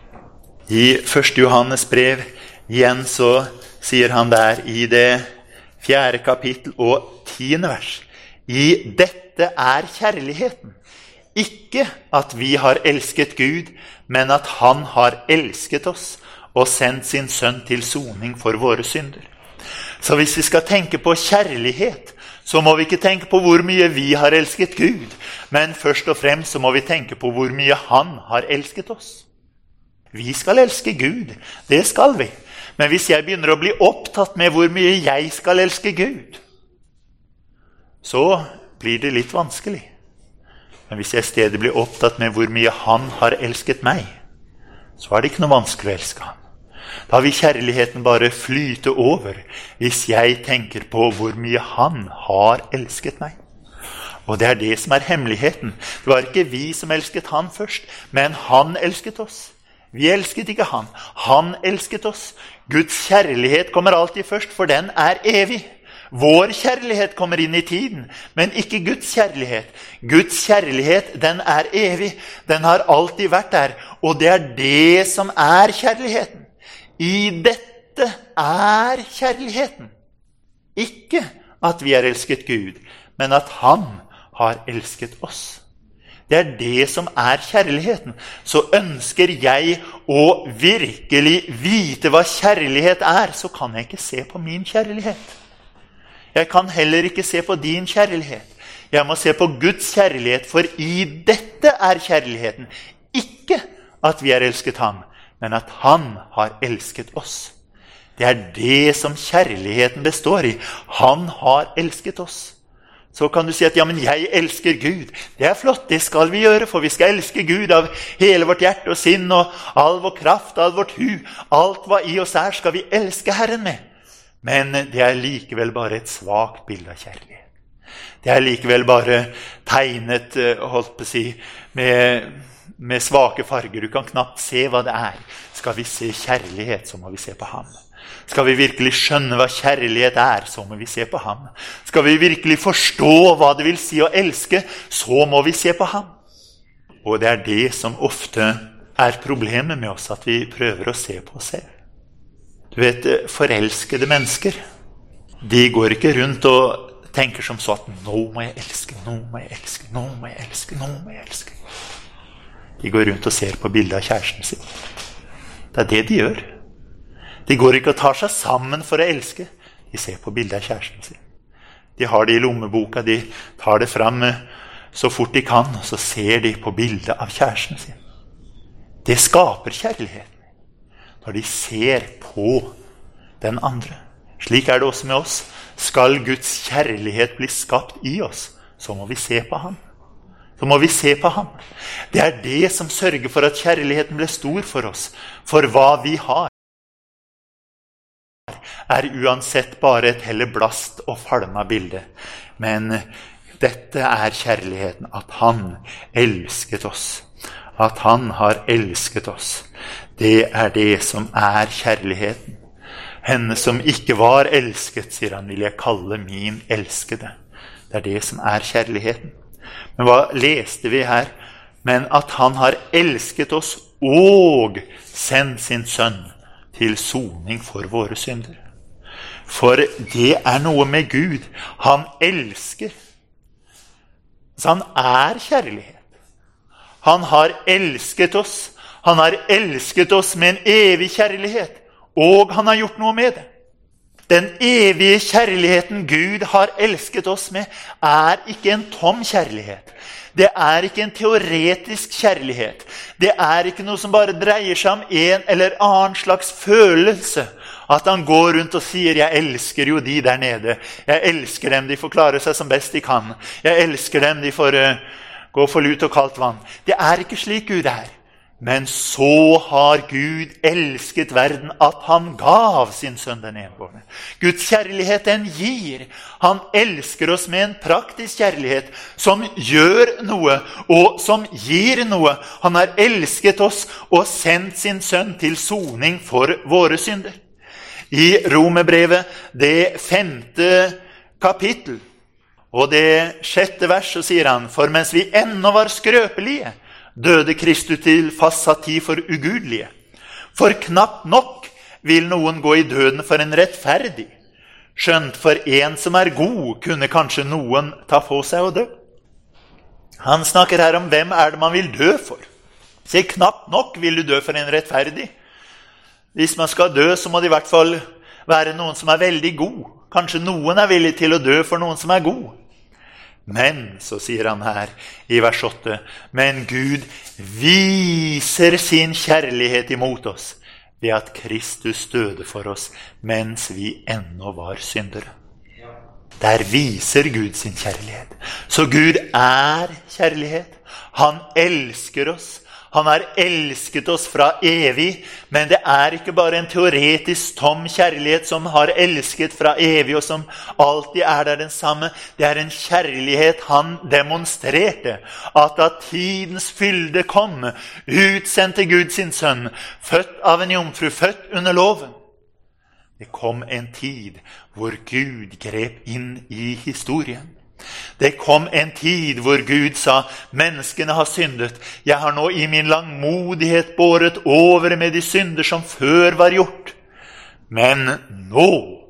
Speaker 1: I første Johannes brev igjen så sier han der i det fjerde kapittel og tiende vers. I dette er kjærligheten. Ikke at vi har elsket Gud, men at han har elsket oss og sendt sin sønn til soning for våre synder. Så hvis vi skal tenke på kjærlighet, så må vi ikke tenke på hvor mye vi har elsket Gud, men først og fremst så må vi tenke på hvor mye han har elsket oss. Vi skal elske Gud, det skal vi. Men hvis jeg begynner å bli opptatt med hvor mye jeg skal elske Gud, så blir det litt vanskelig. Men hvis jeg i stedet blir opptatt med hvor mye han har elsket meg, så er det ikke noe vanskelig å elske han. Da vil kjærligheten bare flyte over hvis jeg tenker på hvor mye han har elsket meg. Og det er det som er hemmeligheten. Det var ikke vi som elsket han først, men han elsket oss. Vi elsket ikke han. Han elsket oss. Guds kjærlighet kommer alltid først, for den er evig. Vår kjærlighet kommer inn i tiden, men ikke Guds kjærlighet. Guds kjærlighet, den er evig. Den har alltid vært der, og det er det som er kjærligheten. I dette er kjærligheten. Ikke at vi har elsket Gud, men at han har elsket oss. Det er det som er kjærligheten. Så ønsker jeg å virkelig vite hva kjærlighet er, så kan jeg ikke se på min kjærlighet. Jeg kan heller ikke se på din kjærlighet. Jeg må se på Guds kjærlighet, for i dette er kjærligheten. Ikke at vi har elsket ham, men at han har elsket oss. Det er det som kjærligheten består i. Han har elsket oss. Så kan du si at ja, men jeg elsker Gud. Det er flott, det skal vi gjøre, for vi skal elske Gud av hele vårt hjerte og sinn og all vår kraft, all vårt hu. Alt hva i oss er skal vi elske Herren med. Men det er likevel bare et svagt bilde av kjærlighet. Det er likevel bare tegnet, holdt på å si, med, med svake farger. Du kan knapt se hva det er. Skal vi se kjærlighet, så må vi se på ham. Skal vi virkelig skjønne hva kjærlighet er, så må vi se på ham. Skal vi virkelig forstå hva det vil si å elske, så må vi se på ham. Og det er det som ofte er problemet med oss, at vi prøver å se på oss selv. Du vet, forelskede mennesker, de går ikke rundt og tenker som så at nå må jeg elske, nå må jeg elske, nå må jeg elske, nå må jeg elske. De går rundt og ser på bildet av kjæresten sin. Det er det de gjør. De går ikke og tar seg sammen for å elske. De ser på bildet av kjæresten sin. De har det i lommeboka, de tar det fram så fort de kan, og så ser de på bildet av kjæresten sin. Det skaper kjærligheten. når de ser på den andre. Slik er det også med oss. Skal Guds kjærlighet bli skapt i oss, så må vi se på ham. Så må vi se på ham. Det er det som sørger for at kjærligheten blir stor for oss. For hva vi har er uansett bare et heller blast og falma bilde. Men dette er kjærligheten, at han elsket oss. At han har elsket oss. Det er det som er kjærligheten. Henne som ikke var elsket, sier han, vil jeg kalle min elskede. Det er det som er kjærligheten. Men hva leste vi her? Men at han har elsket oss og sendt sin sønn til soning for våre synder. For det er noe med Gud. Han elsker. Så han er kjærlighet. Han har elsket oss. Han har elsket oss med en evig kjærlighet. Og han har gjort noe med det. Den evige kjærligheten Gud har elsket oss med, er ikke en tom kjærlighet. Det er ikke en teoretisk kjærlighet. Det er ikke noe som bare dreier seg om en eller annen slags følelse. At han går rundt og sier, jeg elsker jo de der nede. Jeg elsker dem, de får klare seg som best de kan. Jeg elsker dem, de får uh, gå for lut og kaldt vann. Det er ikke slik Gud er. Men så har Gud elsket verden at han gav sin sønn den enbårne. Guds kjærlighet den gir. Han elsker oss med en praktisk kjærlighet som gjør noe og som gir noe. Han har elsket oss og sendt sin sønn til soning for våre synder. I Romerbrevet, det femte kapittel, og det sjette vers, så sier han, for mens vi ennå var skrøpelige, døde Kristus til fastsatt tid for ugudelige. For knapt nok vil noen gå i døden for en rettferdig. Skjønt for en som er god, kunne kanskje noen ta på seg å dø. Han snakker her om hvem er det man vil dø for. Se, knapt nok vil du dø for en rettferdig. Hvis man skal dø, så må det i hvert fall være noen som er veldig god. Kanskje noen er villig til å dø for noen som er god. Men, så sier han her i vers åtte, men Gud viser sin kjærlighet imot oss ved at Kristus døde for oss mens vi ennå var syndere. Der viser Gud sin kjærlighet. Så Gud er kjærlighet. Han elsker oss. Han har elsket oss fra evig, men det er ikke bare en teoretisk tom kjærlighet som har elsket fra evig og som alltid er der den samme. Det er en kjærlighet han demonstrerte, at da tidens fylde kom, utsendte Gud sin sønn, født av en jomfru, født under loven. Det kom en tid hvor Gud grep inn i historien. Det kom en tid hvor Gud sa, menneskene har syndet. Jeg har nå i min langmodighet båret over med de synder som før var gjort. Men nå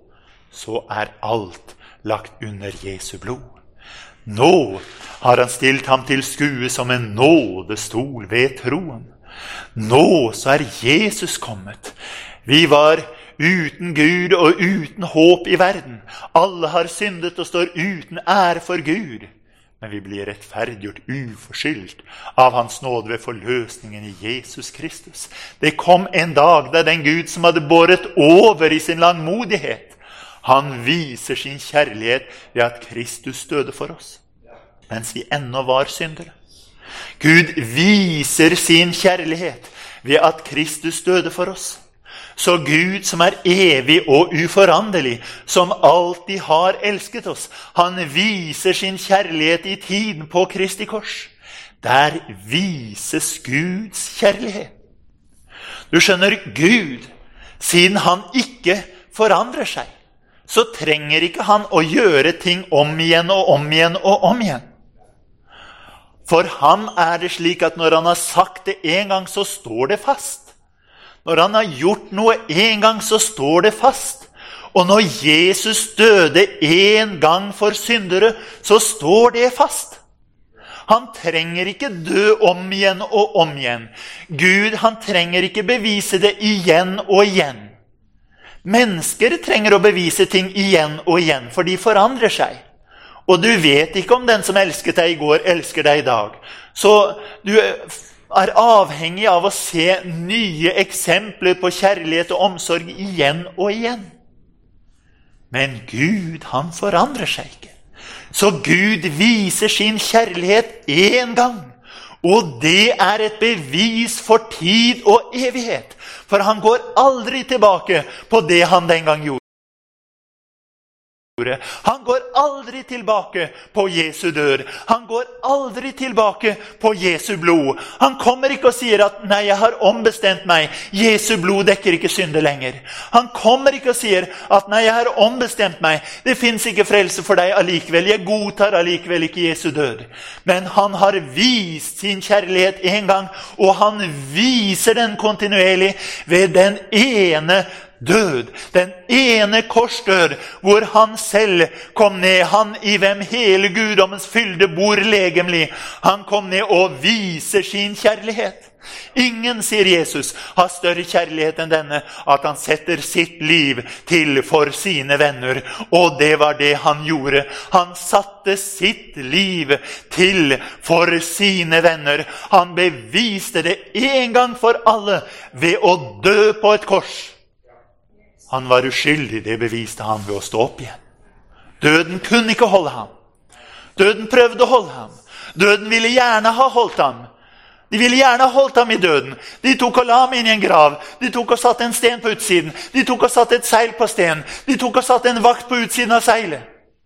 Speaker 1: så er alt lagt under Jesu blod. Nå har han stilt ham til skue som en nådestol ved troen. Nå så er Jesus kommet. Vi var uten Gud og uten håp i verden. Alle har syndet og står uten ære for Gud. Men vi blir rettferdiggjort uforskyldt av hans nåde ved forløsningen i Jesus Kristus. Det kom en dag da den Gud som hadde båret over i sin langmodighet, han viser sin kjærlighet ved at Kristus døde for oss, mens vi ennå var syndere. Gud viser sin kjærlighet ved at Kristus døde for oss. Så Gud som er evig og uforanderlig, som alltid har elsket oss, han viser sin kjærlighet i tiden på Kristi kors. Der vises Guds kjærlighet. Du skjønner, Gud, siden han ikke forandrer seg, så trenger ikke han å gjøre ting om igjen og om igjen og om igjen. For han er det slik at når han har sagt det en gang, så står det fast. Når han har gjort noe en gang, så står det fast. Og når Jesus døde en gang for syndere, så står det fast. Han trenger ikke dø om igjen og om igjen. Gud, han trenger ikke bevise det igjen og igjen. Mennesker trenger å bevise ting igjen og igjen, for de forandrer seg. Og du vet ikke om den som elsket deg i går, elsker deg i dag. Så du er avhengig av å se nye eksempler på kjærlighet og omsorg igjen og igjen. Men Gud, han forandrer seg ikke. Så Gud viser sin kjærlighet en gang. Og det er et bevis for tid og evighet. For han går aldri tilbake på det han den gang gjorde. Han går aldri tilbake på Jesu død. Han går aldri tilbake på Jesu blod. Han kommer ikke og sier at nei, jeg har ombestemt meg. Jesu blod dekker ikke synder lenger. Han kommer ikke og sier at nei, jeg har ombestemt meg. Det finnes ikke frelse for deg allikevel. Jeg godtar allikevel ikke Jesu død. Men han har vist sin kjærlighet en gang, og han viser den kontinuerlig ved den ene død, den ene korsdød, hvor han selv kom ned, han i hvem hele guddommens fylde bor legemlig. Han kom ned og viser sin kjærlighet. Ingen, sier Jesus, har større kjærlighet enn denne, at han setter sitt liv til for sine venner. Og det var det han gjorde. Han satte sitt liv til for sine venner. Han beviste det en gang for alle ved å dø på et kors. Han var uskyldig, det beviste han ved å stå opp igjen. Døden kunne ikke holde ham. Døden prøvde å holde ham. Døden ville gjerne ha holdt ham. De ville gjerne ha holdt ham i døden. De tok og la ham inn i en grav. De tok og satte en sten på utsiden. De tok og satte et seil på sten. De tok og satte en vakt på utsiden av seilet.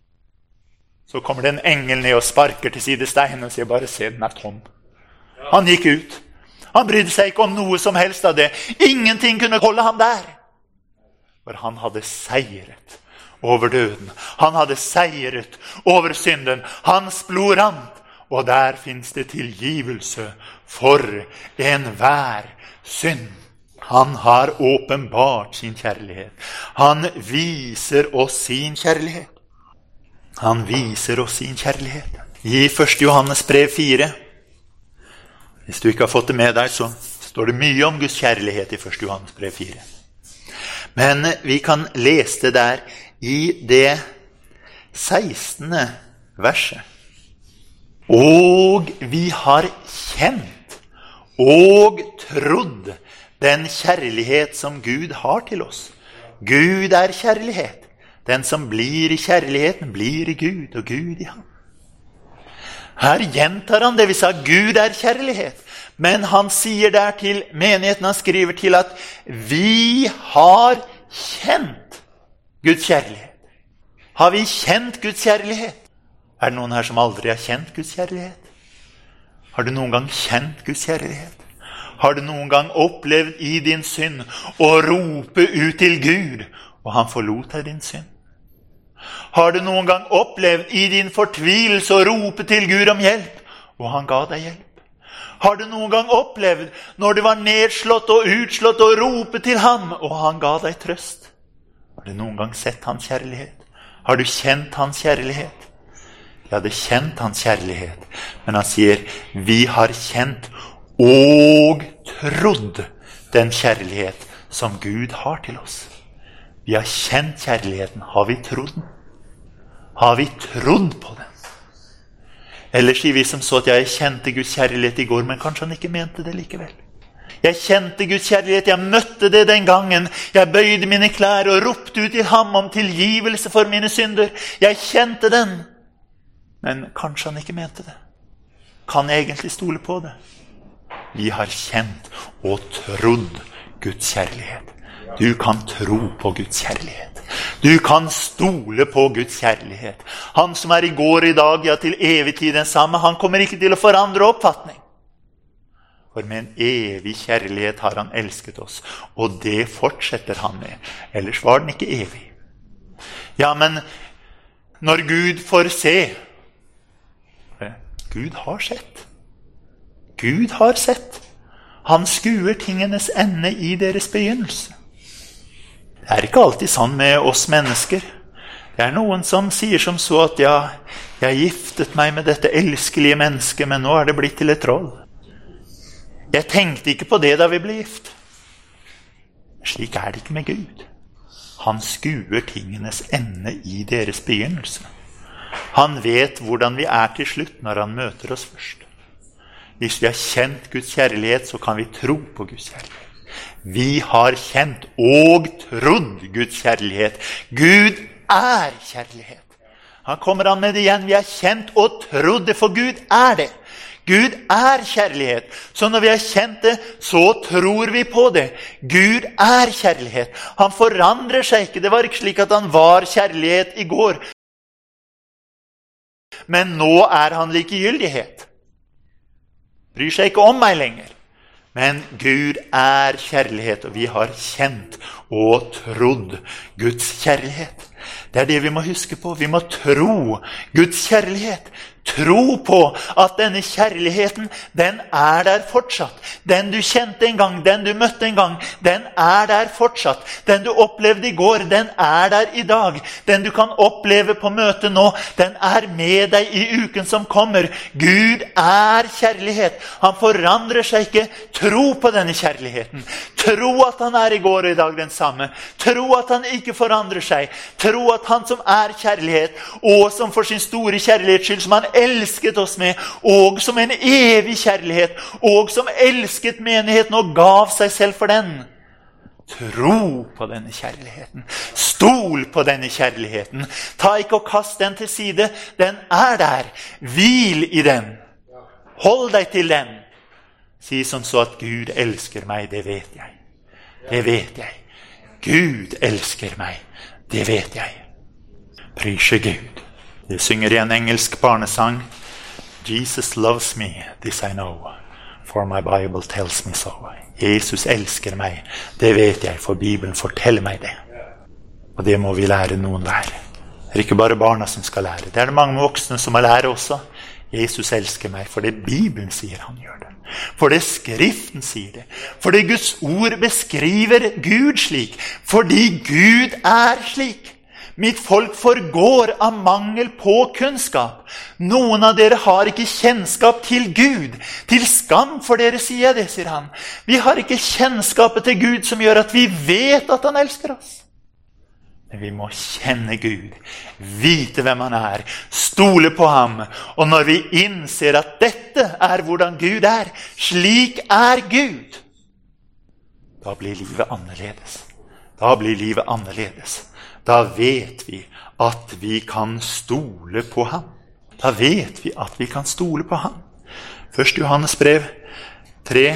Speaker 1: Så kommer det en engel ned og sparker til side steinen og sier, bare se, den er tom. Han gikk ut. Han brydde seg ikke om noe som helst av det. Ingenting kunne holde ham der. For han hadde seiret over døden. Han hadde seiret over synden. Hans blod rant. Og der finnes det tilgivelse for enhver synd. Han har åpenbart sin kjærlighet. Han viser oss sin kjærlighet. Han viser oss sin kjærlighet. I første Johannes brev fire. Hvis du ikke har fått det med deg, så står det mye om Guds kjærlighet i første Johannes brev fire. Men vi kan lese det der i det sekstende verset. Og vi har kjent og trodd den kjærlighet som Gud har til oss. Gud er kjærlighet. Den som blir i kjærligheten blir i Gud, og Gud i ham. Her gjentar han det vi sa, Gud er kjærlighet. Men han sier der til menigheten, han skriver til at vi har kjent Guds kjærlighet. Har vi kjent Guds kjærlighet? Er det noen her som aldri har kjent Guds kjærlighet? Har du noen gang kjent Guds kjærlighet? Har du noen gang opplevd i din synd å rope ut til Gud, og han forlot deg din synd? Har du noen gang opplevd i din fortvilelse å rope til Gud om hjelp, og han ga deg hjelp? Har du noen gang opplevd når du var nedslått og utslått og rope til ham, og han ga deg trøst? Har du noen gang sett hans kjærlighet? Har du kjent hans kjærlighet? Jeg hadde kjent hans kjærlighet, men han sier, vi har kjent og trodd den kjærlighet som Gud har til oss. Vi har kjent kjærligheten. Har vi trodd den? Har vi trodd på den? Eller sier vi som så at jeg kjente Guds kjærlighet i går, men kanskje han ikke mente det likevel. Jeg kjente Guds kjærlighet, jeg møtte det den gangen. Jeg bøyde mine klær og ropte ut til ham om tilgivelse for mine synder. Jeg kjente den, men kanskje han ikke mente det. Kan jeg egentlig stole på det? Vi har kjent og trodd Guds kjærlighet. Du kan tro på Guds kjærlighet. Du kan stole på Guds kjærlighet. Han som er i går, i dag, ja til evig tid den samme, han kommer ikke til å forandre oppfatning. For med en evig kjærlighet har han elsket oss, og det fortsetter han med. Ellers var den ikke evig. Ja, men når Gud får se, Gud har sett. Gud har sett. Han skuer tingenes ende i deres begynnelse. Det er ikke alltid sånn med oss mennesker. Det er noen som sier som så at ja, jeg giftet meg med dette elskelige mennesket, men nå er det blitt til et troll. Jeg tenkte ikke på det da vi ble gift. Slik er det ikke med Gud. Han skuer tingenes ende i deres begynnelse. Han vet hvordan vi er til slutt når han møter oss først. Hvis vi har kjent Guds kjærlighet, så kan vi tro på Guds kjærlighet. Vi har kjent og trodd Guds kjærlighet. Gud er kjærlighet. Han kommer an med det igjen. Vi har kjent og trodd det, for Gud er det. Gud er kjærlighet. Så når vi har kjent det, så tror vi på det. Gud er kjærlighet. Han forandrer seg ikke. Det var ikke slik at han var kjærlighet i går. Men nå er han likegyldighet. Bryr seg ikke om meg lenger. Men Gud er kjærlighet, og vi har kjent og trodd Guds kjærlighet. Det er det vi må huske på. Vi må tro Guds kjærlighet. Tro på at denne kjærligheten, den er der fortsatt. Den du kjente en gang, den du møtte en gang, den er der fortsatt. Den du opplevde i går, den er der i dag. Den du kan oppleve på møtet nå, den er med deg i uken som kommer. Gud er kjærlighet. Han forandrer seg ikke. Tro på denne kjærligheten. Tro at han er i går og i dag den samme. Tro at han ikke forandrer seg. Tro at han som er kjærlighet, og som for sin store kjærlighets skyld, som han elsket oss med, og som en evig kjærlighet, og som elsket menigheten og gav seg selv for den. Tro på denne kjærligheten. Stol på denne kjærligheten. Ta ikke og kast den til side. Den er der. Hvil i den. Hold deg til den. Si som så at Gud elsker meg, det vet jeg. Det vet jeg. Gud elsker meg, det vet jeg. Prise Gud. Det synger i en engelsk barnesang. Jesus loves me, this I know, for my Bible tells me so. Jesus elsker meg, det vet jeg, for Bibelen forteller meg det. Og det må vi lære noen hver. Det er ikke bare barna som skal lære. Det er det mange voksne som må lære også. Jesus elsker meg, for det Bibelen sier han gjør det. For det Skriften sier det. For det Guds ord beskriver Gud slik. Fordi Gud er slik. Mitt folk forgår av mangel på kunnskap. Noen av dere har ikke kjennskap til Gud. Til skam for dere sier jeg det, sier han. Vi har ikke kjennskapet til Gud som gjør at vi vet at han elsker oss. Men vi må kjenne Gud, vite hvem han er, stole på ham. Og når vi innser at dette er hvordan Gud er, slik er Gud, da blir livet annerledes. Da blir livet annerledes. Da vet vi at vi kan stole på ham. Da vet vi at vi kan stole på ham. Først Johannes brev tre,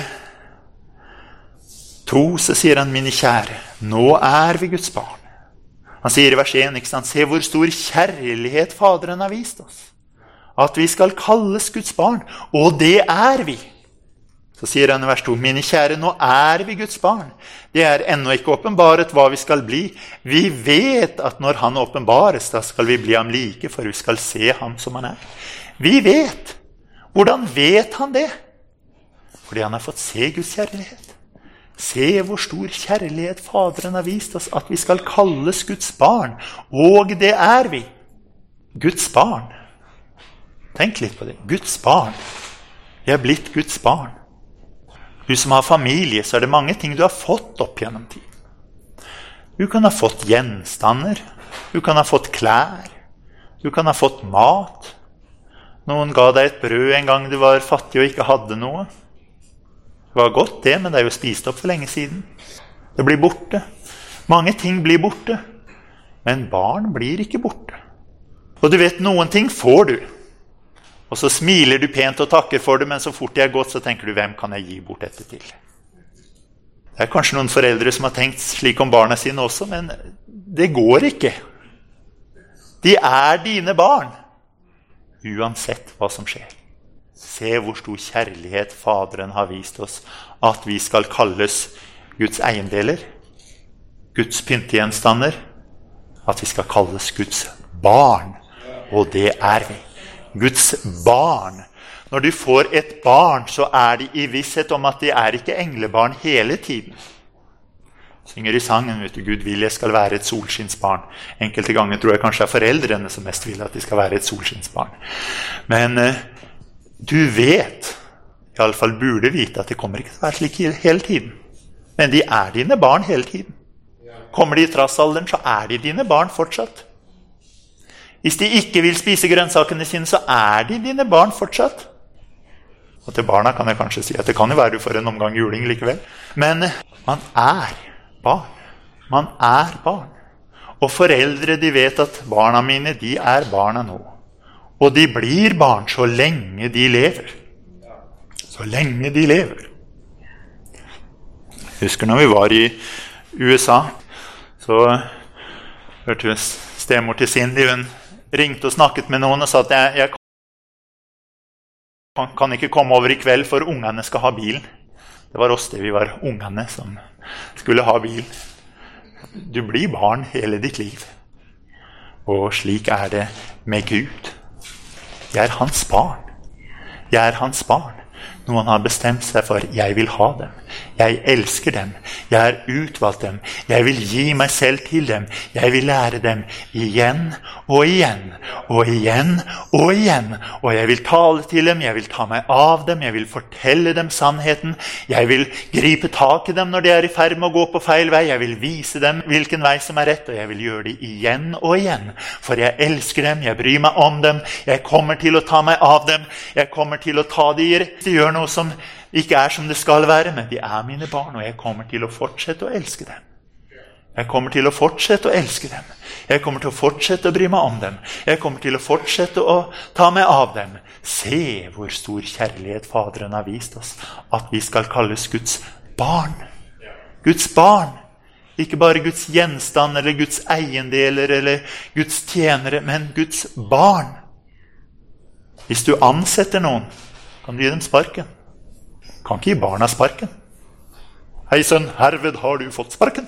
Speaker 1: to, så sier han, mine kjære, nå er vi Guds barn. Han sier i vers en, ikke sant, se hvor stor kjærlighet Faderen har vist oss. At vi skal kalles Guds barn, og det er vi. Så sier han i vers to, mine kjære, nå er vi Guds barn. Det er ennå ikke åpenbaret hva vi skal bli. Vi vet at når han åpenbares, da skal vi bli ham like, for vi skal se ham som han er. Vi vet. Hvordan vet han det? Fordi han har fått se Guds kjærlighet. Se hvor stor kjærlighet Faderen har vist oss, at vi skal kalles Guds barn. Og det er vi. Guds barn. Tenk litt på det. Guds barn. Vi er blitt Guds barn. Du som har familie, så er det mange ting du har fått opp gjennom tid. Du kan ha fått gjenstander. Du kan ha fått klær. Du kan ha fått mat. Noen ga deg et brød en gang du var fattig og ikke hadde noe. Det var godt det, men det er jo spist opp for lenge siden. Det blir borte. Mange ting blir borte. Men barn blir ikke borte. Og du vet, noen ting får du. Og så smiler du pent og takker for det, men så fort det er gått, så tenker du, hvem kan jeg gi bort dette til? Det er kanskje noen foreldre som har tenkt slik om barna sine også, men det går ikke. De er dine barn, uansett hva som skjer. Se hvor stor kjærlighet Faderen har vist oss, at vi skal kalles Guds eiendeler, Guds pyntegjenstander, at vi skal kalles Guds barn, og det er vi. Guds barn. Når du får et barn, så er de i visshet om at de er ikke englebarn hele tiden. Synger i sangen, vet du, Gud vil jeg skal være et solskinnsbarn. Enkelte ganger tror jeg kanskje er foreldrene som mest vil at de skal være et solskinnsbarn. Men uh, du vet, i alle fall burde vite, at det kommer ikke til å være slik hele tiden. Men de er dine barn hele tiden. Kommer de i trassalderen, så er de dine barn fortsatt. Hvis de ikke vil spise grønnsakene sine, så er de dine barn fortsatt. Og til barna kan jeg kanskje si at det kan jo være du får en omgang juling likevel. Men man er barn. Man er barn. Og foreldre, de vet at barna mine, de er barna nå. Og de blir barn så lenge de lever. Så lenge de lever. Jeg husker når vi var i U S A, så hørte vi stemor til Cindy, hun ringte og snakket med noen og sa at jeg, jeg kan ikke komme over i kveld, for ungene skal ha bilen. Det var oss det, vi var ungene som skulle ha bil. Du blir barn hele ditt liv. Og slik er det med Gud. Jeg er hans barn. Jeg er hans barn. Noen har bestemt seg for, jeg vil ha dem. Jeg elsker dem. Jeg har utvalgt dem. Jeg vil gi meg selv til dem. Jeg vil lære dem igjen og igjen og igjen og igjen. Og jeg vil tale til dem. Jeg vil ta meg av dem. Jeg vil fortelle dem sannheten. Jeg vil gripe tak i dem når de er i ferd med å gå på feil vei. Jeg vil vise dem hvilken vei som er rett, og jeg vil gjøre det igjen og igjen. For jeg elsker dem. Jeg bryr meg om dem. Jeg kommer til å ta meg av dem. Jeg kommer til å ta de i rett. De gjør noe som ikke er som det skal være, men de er mine barn, og jeg kommer til å fortsette å elske dem. Jeg kommer til å fortsette å elske dem. Jeg kommer til å fortsette å bry meg om dem. Jeg kommer til å fortsette å ta meg av dem. Se hvor stor kjærlighet Faderen har vist oss, at vi skal kalles Guds barn. Guds barn. Ikke bare Guds gjenstand, eller Guds eiendeler, eller Guds tjenere, men Guds barn. Hvis du ansetter noen, kan du gi dem sparken. Kan ikke gi barna sparken. Hei sønn, herved har du fått sparken.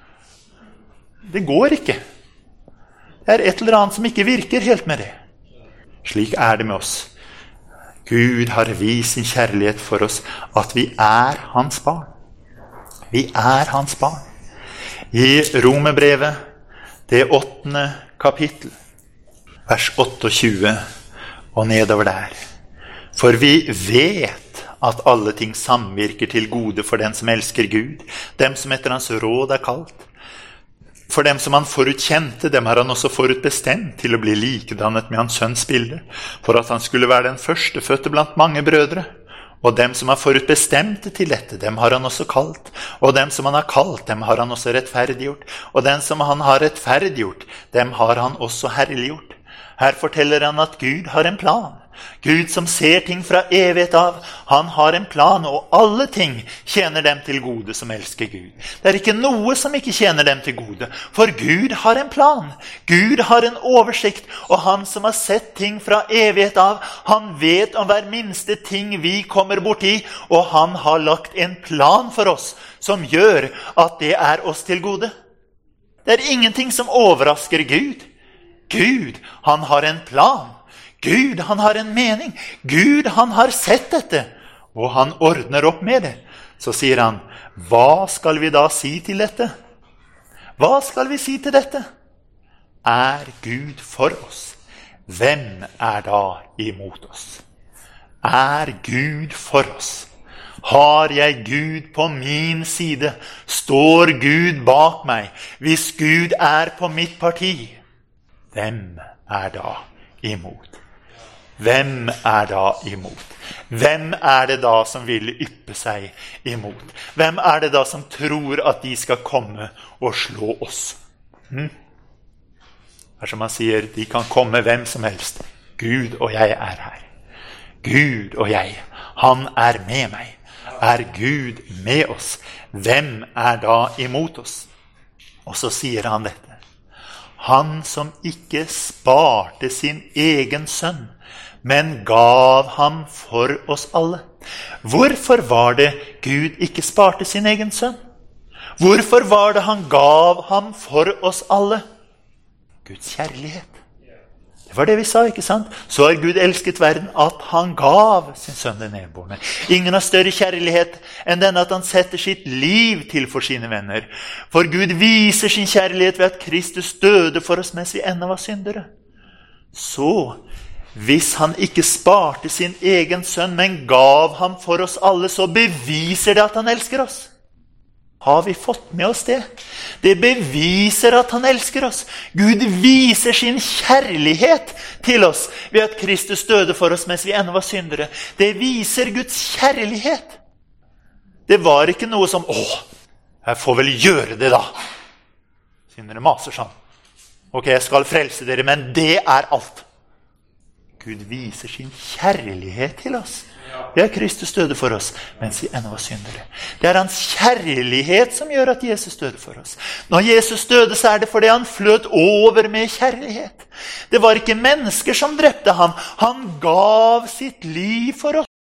Speaker 1: Det går ikke. Det er et eller annet som ikke virker helt med det. Slik er det med oss. Gud har vist sin kjærlighet for oss, at vi er hans barn. Vi er hans barn. I Romerbrevet, det åttende kapittel, vers tjueåtte og nedover der. For vi vet at alle ting samvirker til gode for den som elsker Gud, dem som etter hans råd er kalt. For dem som han forutkjente, dem har han også forutbestemt til å bli likedannet med hans sønns bilde, for at han skulle være den førstefødte blant mange brødre. Og dem som har forutbestemt til dette, dem har han også kalt. Og dem som han har kalt, dem har han også rettferdiggjort. Og dem som han har rettferdiggjort, dem har han også herliggjort. Her forteller han at Gud har en plan. Gud som ser ting fra evighet av, han har en plan, og alle ting tjener dem til gode som elsker Gud. Det er ikke noe som ikke tjener dem til gode, for Gud har en plan. Gud har en oversikt, og han som har sett ting fra evighet av, han vet om hver minste ting vi kommer bort i, og han har lagt en plan for oss, som gjør at det er oss til gode. Det er ingenting som overrasker Gud. Gud, han har en plan. Gud, han har en mening. Gud, han har sett dette, og han ordner opp med det. Så sier han, hva skal vi da si til dette? Hva skal vi si til dette? Er Gud for oss? Hvem er da imot oss? Er Gud for oss? Har jeg Gud på min side? Står Gud bak meg? Hvis Gud er på mitt parti, hvem er da imot? Hvem er da imot? Hvem er det da som vil yppe seg imot? Hvem er det da som tror at de skal komme og slå oss? Hm? Det er som man sier, de kan komme hvem som helst. Gud og jeg er her. Gud og jeg, han er med meg. Er Gud med oss? Hvem er da imot oss? Og så sier han dette. Han som ikke sparte sin egen sønn, men gav ham for oss alle. Hvorfor var det Gud ikke sparte sin egen sønn? Hvorfor var det han gav ham for oss alle? Guds kjærlighet. Det var det vi sa, ikke sant? Så har Gud elsket verden at han gav sin sønn den enbårne. Ingen har større kjærlighet enn denne at han setter sitt liv til for sine venner. For Gud viser sin kjærlighet ved at Kristus døde for oss mens vi ennå var syndere. Så hvis han ikke sparte sin egen sønn, men gav ham for oss alle, så beviser det at han elsker oss. Har vi fått med oss det? Det beviser at han elsker oss. Gud viser sin kjærlighet til oss ved at Kristus døde for oss mens vi ennå var syndere. Det viser Guds kjærlighet. Det var ikke noe som, åh, jeg får vel gjøre det da. Syndere maser sånn. Ok, jeg skal frelse dere, men det er alt. Gud viser sin kjærlighet til oss. Det er Kristus døde for oss, mens vi ennå var syndere. Det er hans kjærlighet som gjør at Jesus døde for oss. Når Jesus døde, så er det fordi han fløt over med kjærlighet. Det var ikke mennesker som drepte ham. Han gav sitt liv for oss.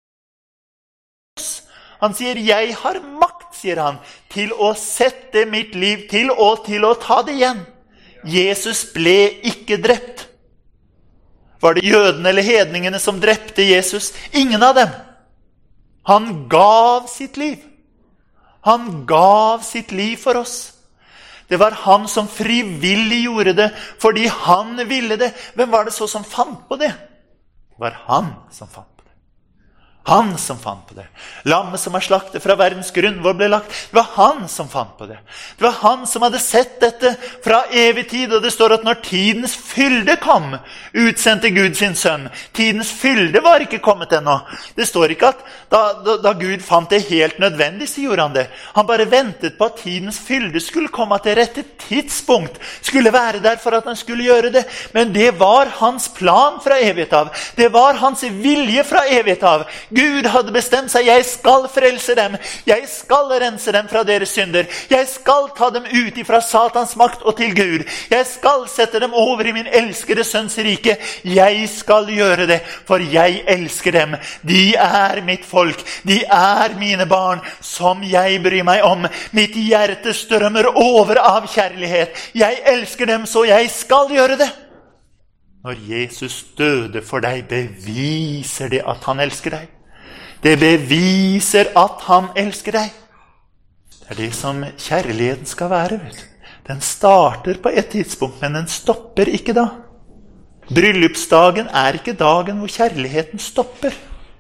Speaker 1: Han sier, jeg har makt, sier han, til å sette mitt liv til og til å ta det igjen. Jesus ble ikke drept. Var det jødene eller hedningene som drepte Jesus? Ingen av dem. Han gav sitt liv. Han gav sitt liv for oss. Det var han som frivillig gjorde det, fordi han ville det. Hvem var det så som fant på det? Det var han som fant på det. Han som fant på det. Lammet som er slaktet fra verdens grunnvoll ble lagt. Det var han som fant på det. Det var han som hadde sett dette fra evig tid. Og det står at når tidens fylde kom, utsendte Gud sin sønn. Tidens fylde var ikke kommet ennå. Det står ikke at da, da, da Gud fant det helt nødvendig, så gjorde han det. Han bare ventet på at tidens fylde skulle komme til rette tidspunkt. Skulle være der for at han skulle gjøre det. Men det var hans plan fra evighet av. Det var hans vilje fra evighet av. Gud hadde bestemt seg, jeg skal frelse dem, jeg skal rense dem fra deres synder, jeg skal ta dem ut ifra Satans makt og til Gud, jeg skal sette dem over i min elskede sønns rike, jeg skal gjøre det, for jeg elsker dem, de er mitt folk, de er mine barn, som jeg bryr meg om, mitt hjerte strømmer over av kjærlighet, jeg elsker dem, så jeg skal gjøre det. Når Jesus døde for deg, beviser det at han elsker deg. Det beviser at han elsker deg. Det er det som kjærligheten skal være, vet du. Den starter på et tidspunkt, men den stopper ikke da. Bryllupsdagen er ikke dagen hvor kjærligheten stopper.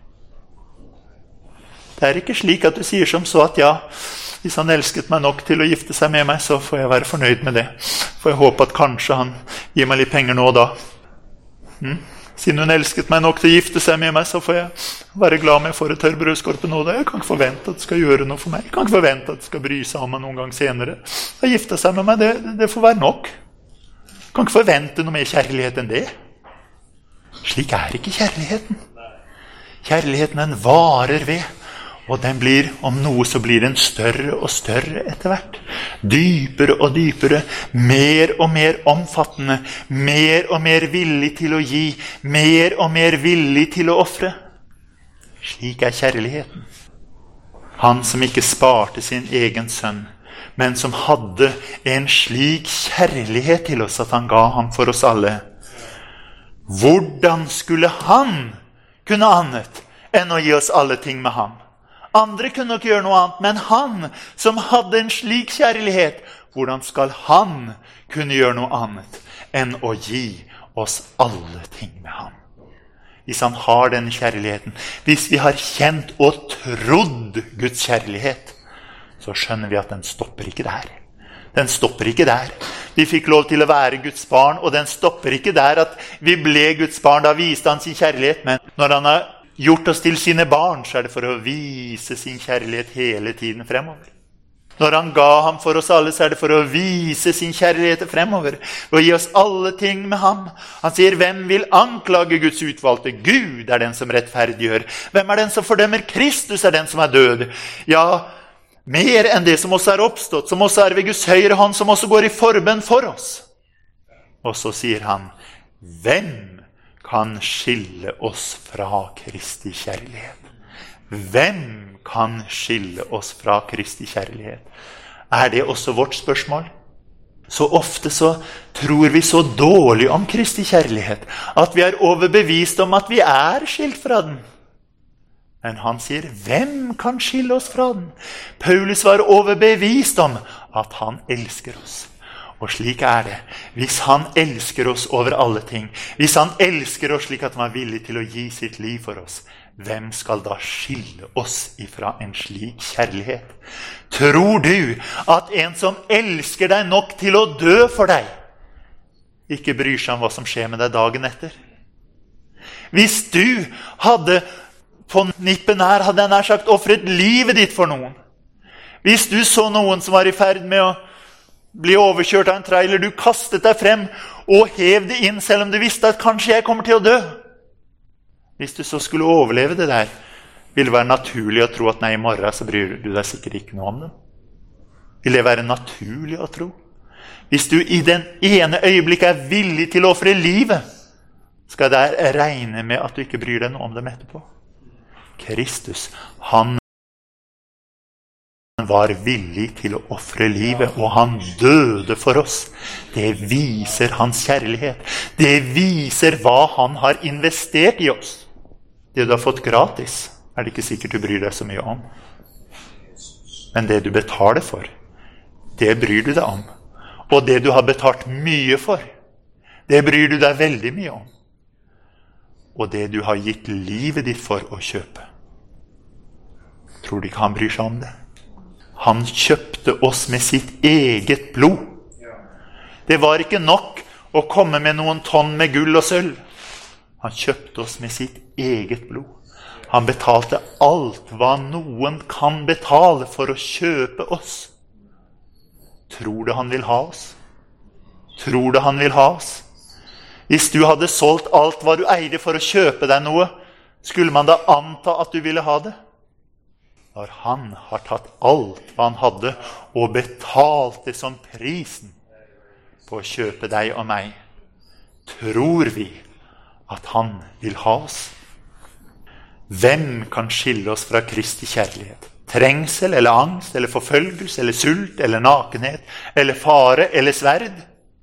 Speaker 1: Det er ikke slik at du sier som så at ja, hvis han elsket meg nok til å gifte seg med meg, så får jeg være fornøyd med det. For jeg håper at kanskje han gir meg litt penger nå og da. Hmm? Siden hun elsket meg nok til å gifte seg med meg, så får jeg være glad om jeg får et tørr brødskorpe nå. Jeg kan ikke forvente at det skal gjøre noe for meg. Jeg kan ikke forvente at det skal bry seg om meg noen gang senere. Å gifte seg med meg, det, det får være nok. Jeg kan ikke forvente noe mer kjærlighet enn det. Slik er ikke kjærligheten. Kjærligheten den varer ved, og den blir, om noe så blir den større og større etter hvert. Dypere og dypere, mer og mer omfattende, mer og mer villig til å gi, mer og mer villig til å offre. Slik er kjærligheten. Han som ikke sparte sin egen sønn, men som hadde en slik kjærlighet til oss at han ga ham for oss alle. Hvordan skulle han kunne annet enn å gi oss alle ting med ham? Andre kunne ikke gjøre noe annet, men han som hadde en slik kjærlighet, hvordan skal han kunne gjøre noe annet enn å gi oss alle ting med ham? Hvis han har denne kjærligheten, hvis vi har kjent og trodd Guds kjærlighet, så skjønner vi at den stopper ikke der. Den stopper ikke der. Vi fikk lov til å være Guds barn, og den stopper ikke der at vi ble Guds barn, da viste han sin kjærlighet, men når han har gjort oss til sine barn, så er det for å vise sin kjærlighet hele tiden fremover. Når han ga ham for oss alle, så er det for å vise sin kjærlighet fremover, og gi oss alle ting med ham. Han sier, hvem vil anklage Guds utvalgte? Gud er den som rettferdiggjør. Hvem er den som fordømmer? Kristus er den som er død. Ja, mer enn det som også er oppstått, som også er ved Guds høyre hånd, som også går i forbønn for oss. Og så sier han, hvem kan skille oss fra Kristi kjærlighet? Hvem kan skille oss fra Kristi kjærlighet? Er det også vårt spørsmål? Så ofte så tror vi så dårlig om Kristi kjærlighet, at vi er overbevist om at vi er skilt fra den. Men han sier, hvem kan skille oss fra den? Paulus var overbevist om at han elsker oss. Og slik er det. Hvis han elsker oss over alle ting, hvis han elsker oss slik at han er villig til å gi sitt liv for oss, hvem skal da skille oss ifra en slik kjærlighet? Tror du at en som elsker deg nok til å dø for deg, ikke bryr seg om hva som skjer med deg dagen etter? Hvis du hadde på nippen her, hadde jeg nær sagt, offret livet ditt for noen. Hvis du så noen som var i ferd med å bli overkjørt av en trailer, du kastet deg frem og hev det inn, selv om du visste at kanskje jeg kommer til å dø. Hvis du så skulle overleve det der, vil det være naturlig å tro at nei, i morgen så bryr du deg sikkert ikke noe om det. Vil det være naturlig å tro? Hvis du i den ene øyeblikket er villig til å offre livet, skal jeg regne med at du ikke bryr deg noe om dem etterpå. Kristus, han var villig til å offre livet, og han døde for oss. Det viser hans kjærlighet. Det viser hva han har investert i oss. Det du har fått gratis, er det ikke sikkert du bryr deg så mye om. Men det du betaler for, det bryr du deg om. Og det du har betalt mye for, det bryr du deg veldig mye om. Og det du har gitt livet ditt for å kjøpe, tror du ikke han bryr seg om det? Han kjøpte oss med sitt eget blod. Det var ikke nok å komme med noen tonn med gull og sølv. Han kjøpte oss med sitt eget blod. Han betalte alt hva noen kan betale for å kjøpe oss. Tror du han vil ha oss? Tror du han vil ha oss? Hvis du hadde solgt alt hva du eide for å kjøpe deg noe, skulle man da anta at du ville ha det? Når han har tatt alt hva han hadde og betalt det som prisen på å kjøpe deg og meg, tror vi at han vil ha oss? Hvem kan skille oss fra Kristi kjærlighet? Trengsel eller angst eller forfølgelse eller sult eller nakenhet eller fare eller sverd?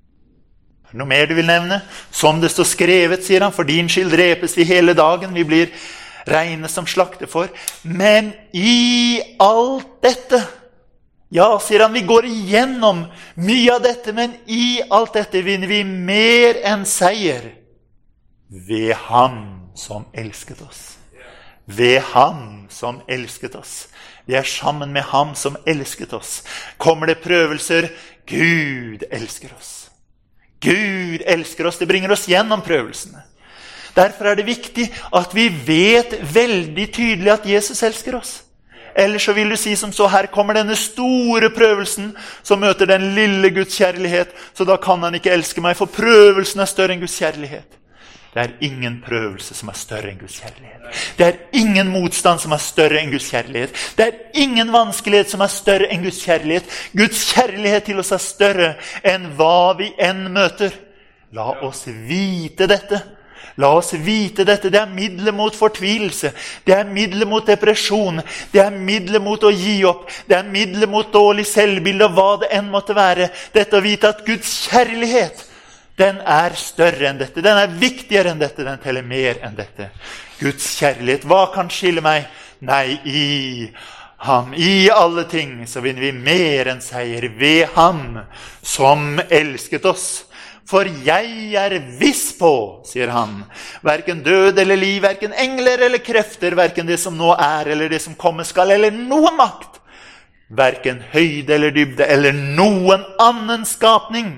Speaker 1: Noe mer du vil nevne? Som det står skrevet, sier han, for din skyld drepes vi hele dagen, vi blir regnet som slakte for. Men i alt dette, ja, sier han, vi går igjennom mye av dette, men i alt dette vinner vi mer enn seier ved han som elsket oss. Ved han som elsket oss. Vi er sammen med ham som elsket oss. Kommer det prøvelser? Gud elsker oss. Gud elsker oss. Det bringer oss gjennom prøvelsene. Derfor er det viktig at vi vet veldig tydelig at Jesus elsker oss. Ellers så vil du si som så, her kommer denne store prøvelsen som møter den lille Guds kjærlighet, så da kan han ikke elske meg, for prøvelsen er større enn Guds kjærlighet. Det er ingen prøvelse som er større enn Guds kjærlighet. Det er ingen motstand som er større enn Guds kjærlighet. Det er ingen vanskelighet som er større enn Guds kjærlighet. Guds kjærlighet til oss er større enn hva vi enn møter. La oss vite dette. La oss vite dette. Det er middelet mot fortvilelse. Det er middelet mot depresjon. Det er middelet mot å gi opp. Det er middelet mot dårlig selvbilde og hva det enn måtte være. Dette å vite at Guds kjærlighet, den er større enn dette. Den er viktigere enn dette. Den teller mer enn dette. Guds kjærlighet. Hva kan skille meg? Nei, i ham. I alle ting så vinner vi mer enn seier ved ham som elsket oss. For jeg er viss på, sier han, hverken død eller liv, hverken engler eller krefter, hverken det som nå er eller det som komme skal, eller noen makt, hverken høyde eller dybde eller noen annen skapning,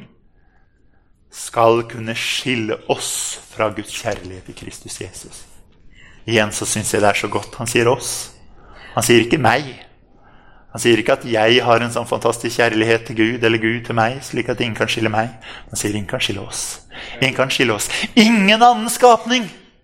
Speaker 1: skal kunne skille oss fra Guds kjærlighet i Kristus Jesus. Igjen så synes jeg det er så godt. Han sier oss. Han sier ikke meg. Han sier ikke at jeg har en sånn fantastisk kjærlighet til Gud, eller Gud til meg, slik at ingen kan skille meg. Han sier ingen kan skille oss. Ingen kan skille oss. Ingen annen skapning.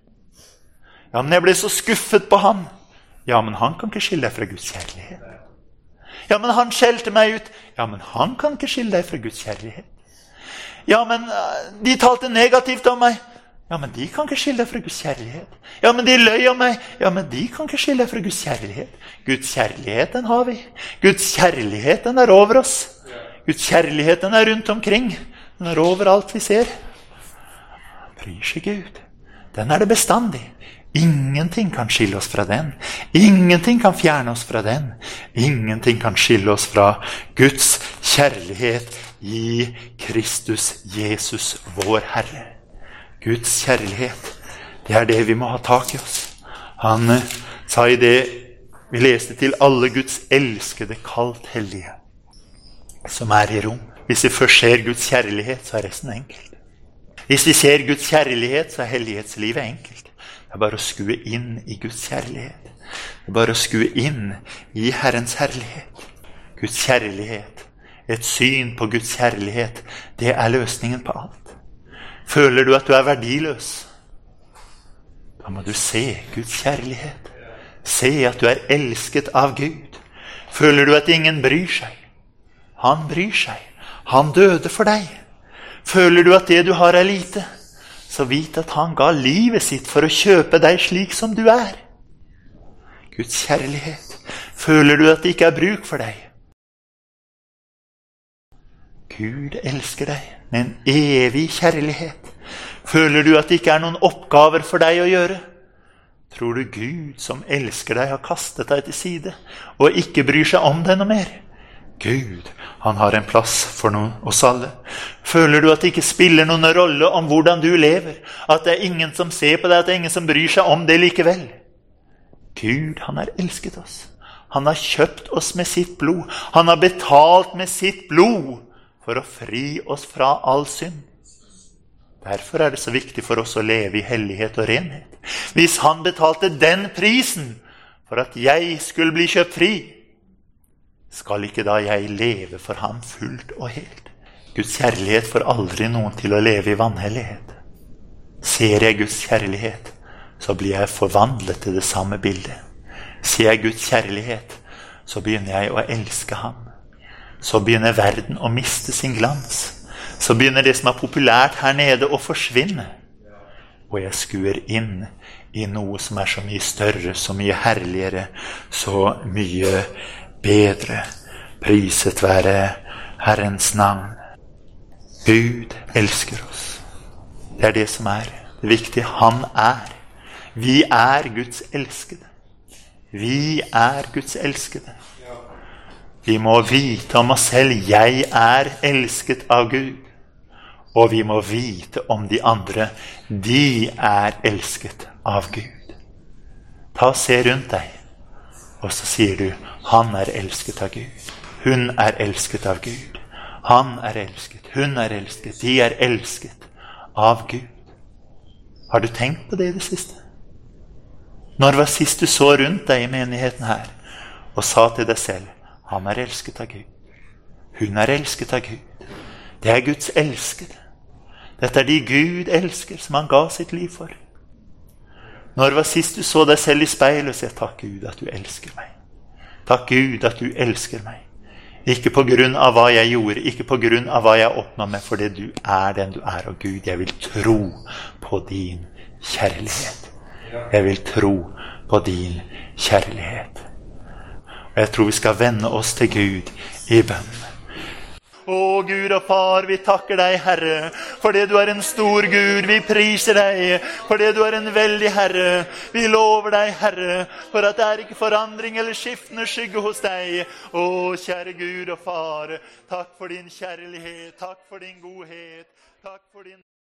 Speaker 1: Ja, men jeg ble så skuffet på han. Ja, men han kan ikke skille deg fra Guds kjærlighet. Ja, men han skjelte meg ut. Ja, men han kan ikke skille deg fra Guds kjærlighet. Ja, men de talte negativt om meg. Ja, men de kan ikke skille deg fra Guds kjærlighet. Ja, men de løy om meg. Ja, men de kan ikke skille deg fra Guds kjærlighet. Guds kjærlighet, den har vi. Guds kjærlighet, den er over oss. Guds kjærlighet, den er rundt omkring. Den er over alt vi ser. Bryr seg Gud. Den er det bestandig. Ingenting kan skille oss fra den. Ingenting kan fjerne oss fra den. Ingenting kan skille oss fra Guds kjærlighet i Kristus Jesus, vår Herre. Guds kjærlighet, det er det vi må ha tak i oss. Han uh, sa i det Vi leste til alle Guds elskede kalt hellige, som er i rom. Hvis vi først ser Guds kjærlighet, så er resten enkelt. Hvis vi ser Guds kjærlighet, så er hellighetslivet enkelt. Det er bare å skue inn i Guds kjærlighet. Det er bare å skue inn i Herrens herlighet. Guds kjærlighet, et syn på Guds kjærlighet, det er løsningen på alt. Føler du at du er verdiløs? Da må du se Guds kjærlighet. Se at du er elsket av Gud. Føler du at ingen bryr seg? Han bryr seg. Han døde for deg. Føler du at det du har er lite? Så vit at han ga livet sitt for å kjøpe deg slik som du er. Guds kjærlighet. Føler du at det ikke er bruk for deg? Gud elsker deg med en evig kjærlighet. Føler du at det ikke er noen oppgaver for deg å gjøre? Tror du Gud som elsker deg har kastet deg til side og ikke bryr seg om deg noe mer? Gud, han har en plass for noen, oss alle. Føler du at det ikke spiller noen rolle om hvordan du lever? At det er ingen som ser på deg, at det er ingen som bryr seg om det likevel? Gud, han har elsket oss. Han har kjøpt oss med sitt blod. Han har betalt med sitt blod for å fri oss fra all synd. Derfor er det så viktig for oss å leve i hellighet og renhet. Hvis han betalte den prisen for at jeg skulle bli kjøpt fri, skal ikke da jeg leve for ham fullt og helt? Guds kjærlighet får aldri noen til å leve i vanhellighet. Ser jeg Guds kjærlighet, så blir jeg forvandlet til det samme bildet. Ser jeg Guds kjærlighet, så begynner jeg å elske ham. Så begynner verden å miste sin glans. Så begynner det som er populært her nede å forsvinne. Og jeg skuer inn i noe som er så mye større, så mye herligere, så mye bedre. Priset være Herrens navn. Gud elsker oss. Det er det som er det viktige. Han er. Vi er Guds elskede. Vi er Guds elskede. Vi må vite om oss selv. Jeg er elsket av Gud. Og vi må vite om de andre. De er elsket av Gud. Ta og se rundt deg. Og så sier du, han er elsket av Gud. Hun er elsket av Gud. Han er elsket. Hun er elsket. De er elsket av Gud. Har du tenkt på det i det siste? Når var sist du så rundt deg i menigheten her og sa til deg selv, han er elsket av Gud. Hun er elsket av Gud. Det er Guds elskede. Dette er de Gud elsker, som han ga sitt liv for. Når var sist du så deg selv i speilet og sier, takk Gud at du elsker meg. Takk Gud at du elsker meg. Ikke på grunn av hva jeg gjorde, ikke på grunn av hva jeg oppnådde, men fordi du er den du er. Og Gud, jeg vil tro på din kjærlighet. Jeg vil tro på din kjærlighet. Og jeg tror vi skal vende oss til Gud i bønn. Å Gud og Far, vi takker deg, Herre, fordi du er en stor Gud. Vi priser deg, fordi du er en veldig Herre. Vi lover deg, Herre, for at det er ikke forandring eller skiftende skygge hos deg. Å, kjære Gud og Far, takk for din kjærlighet, takk for din godhet, takk for din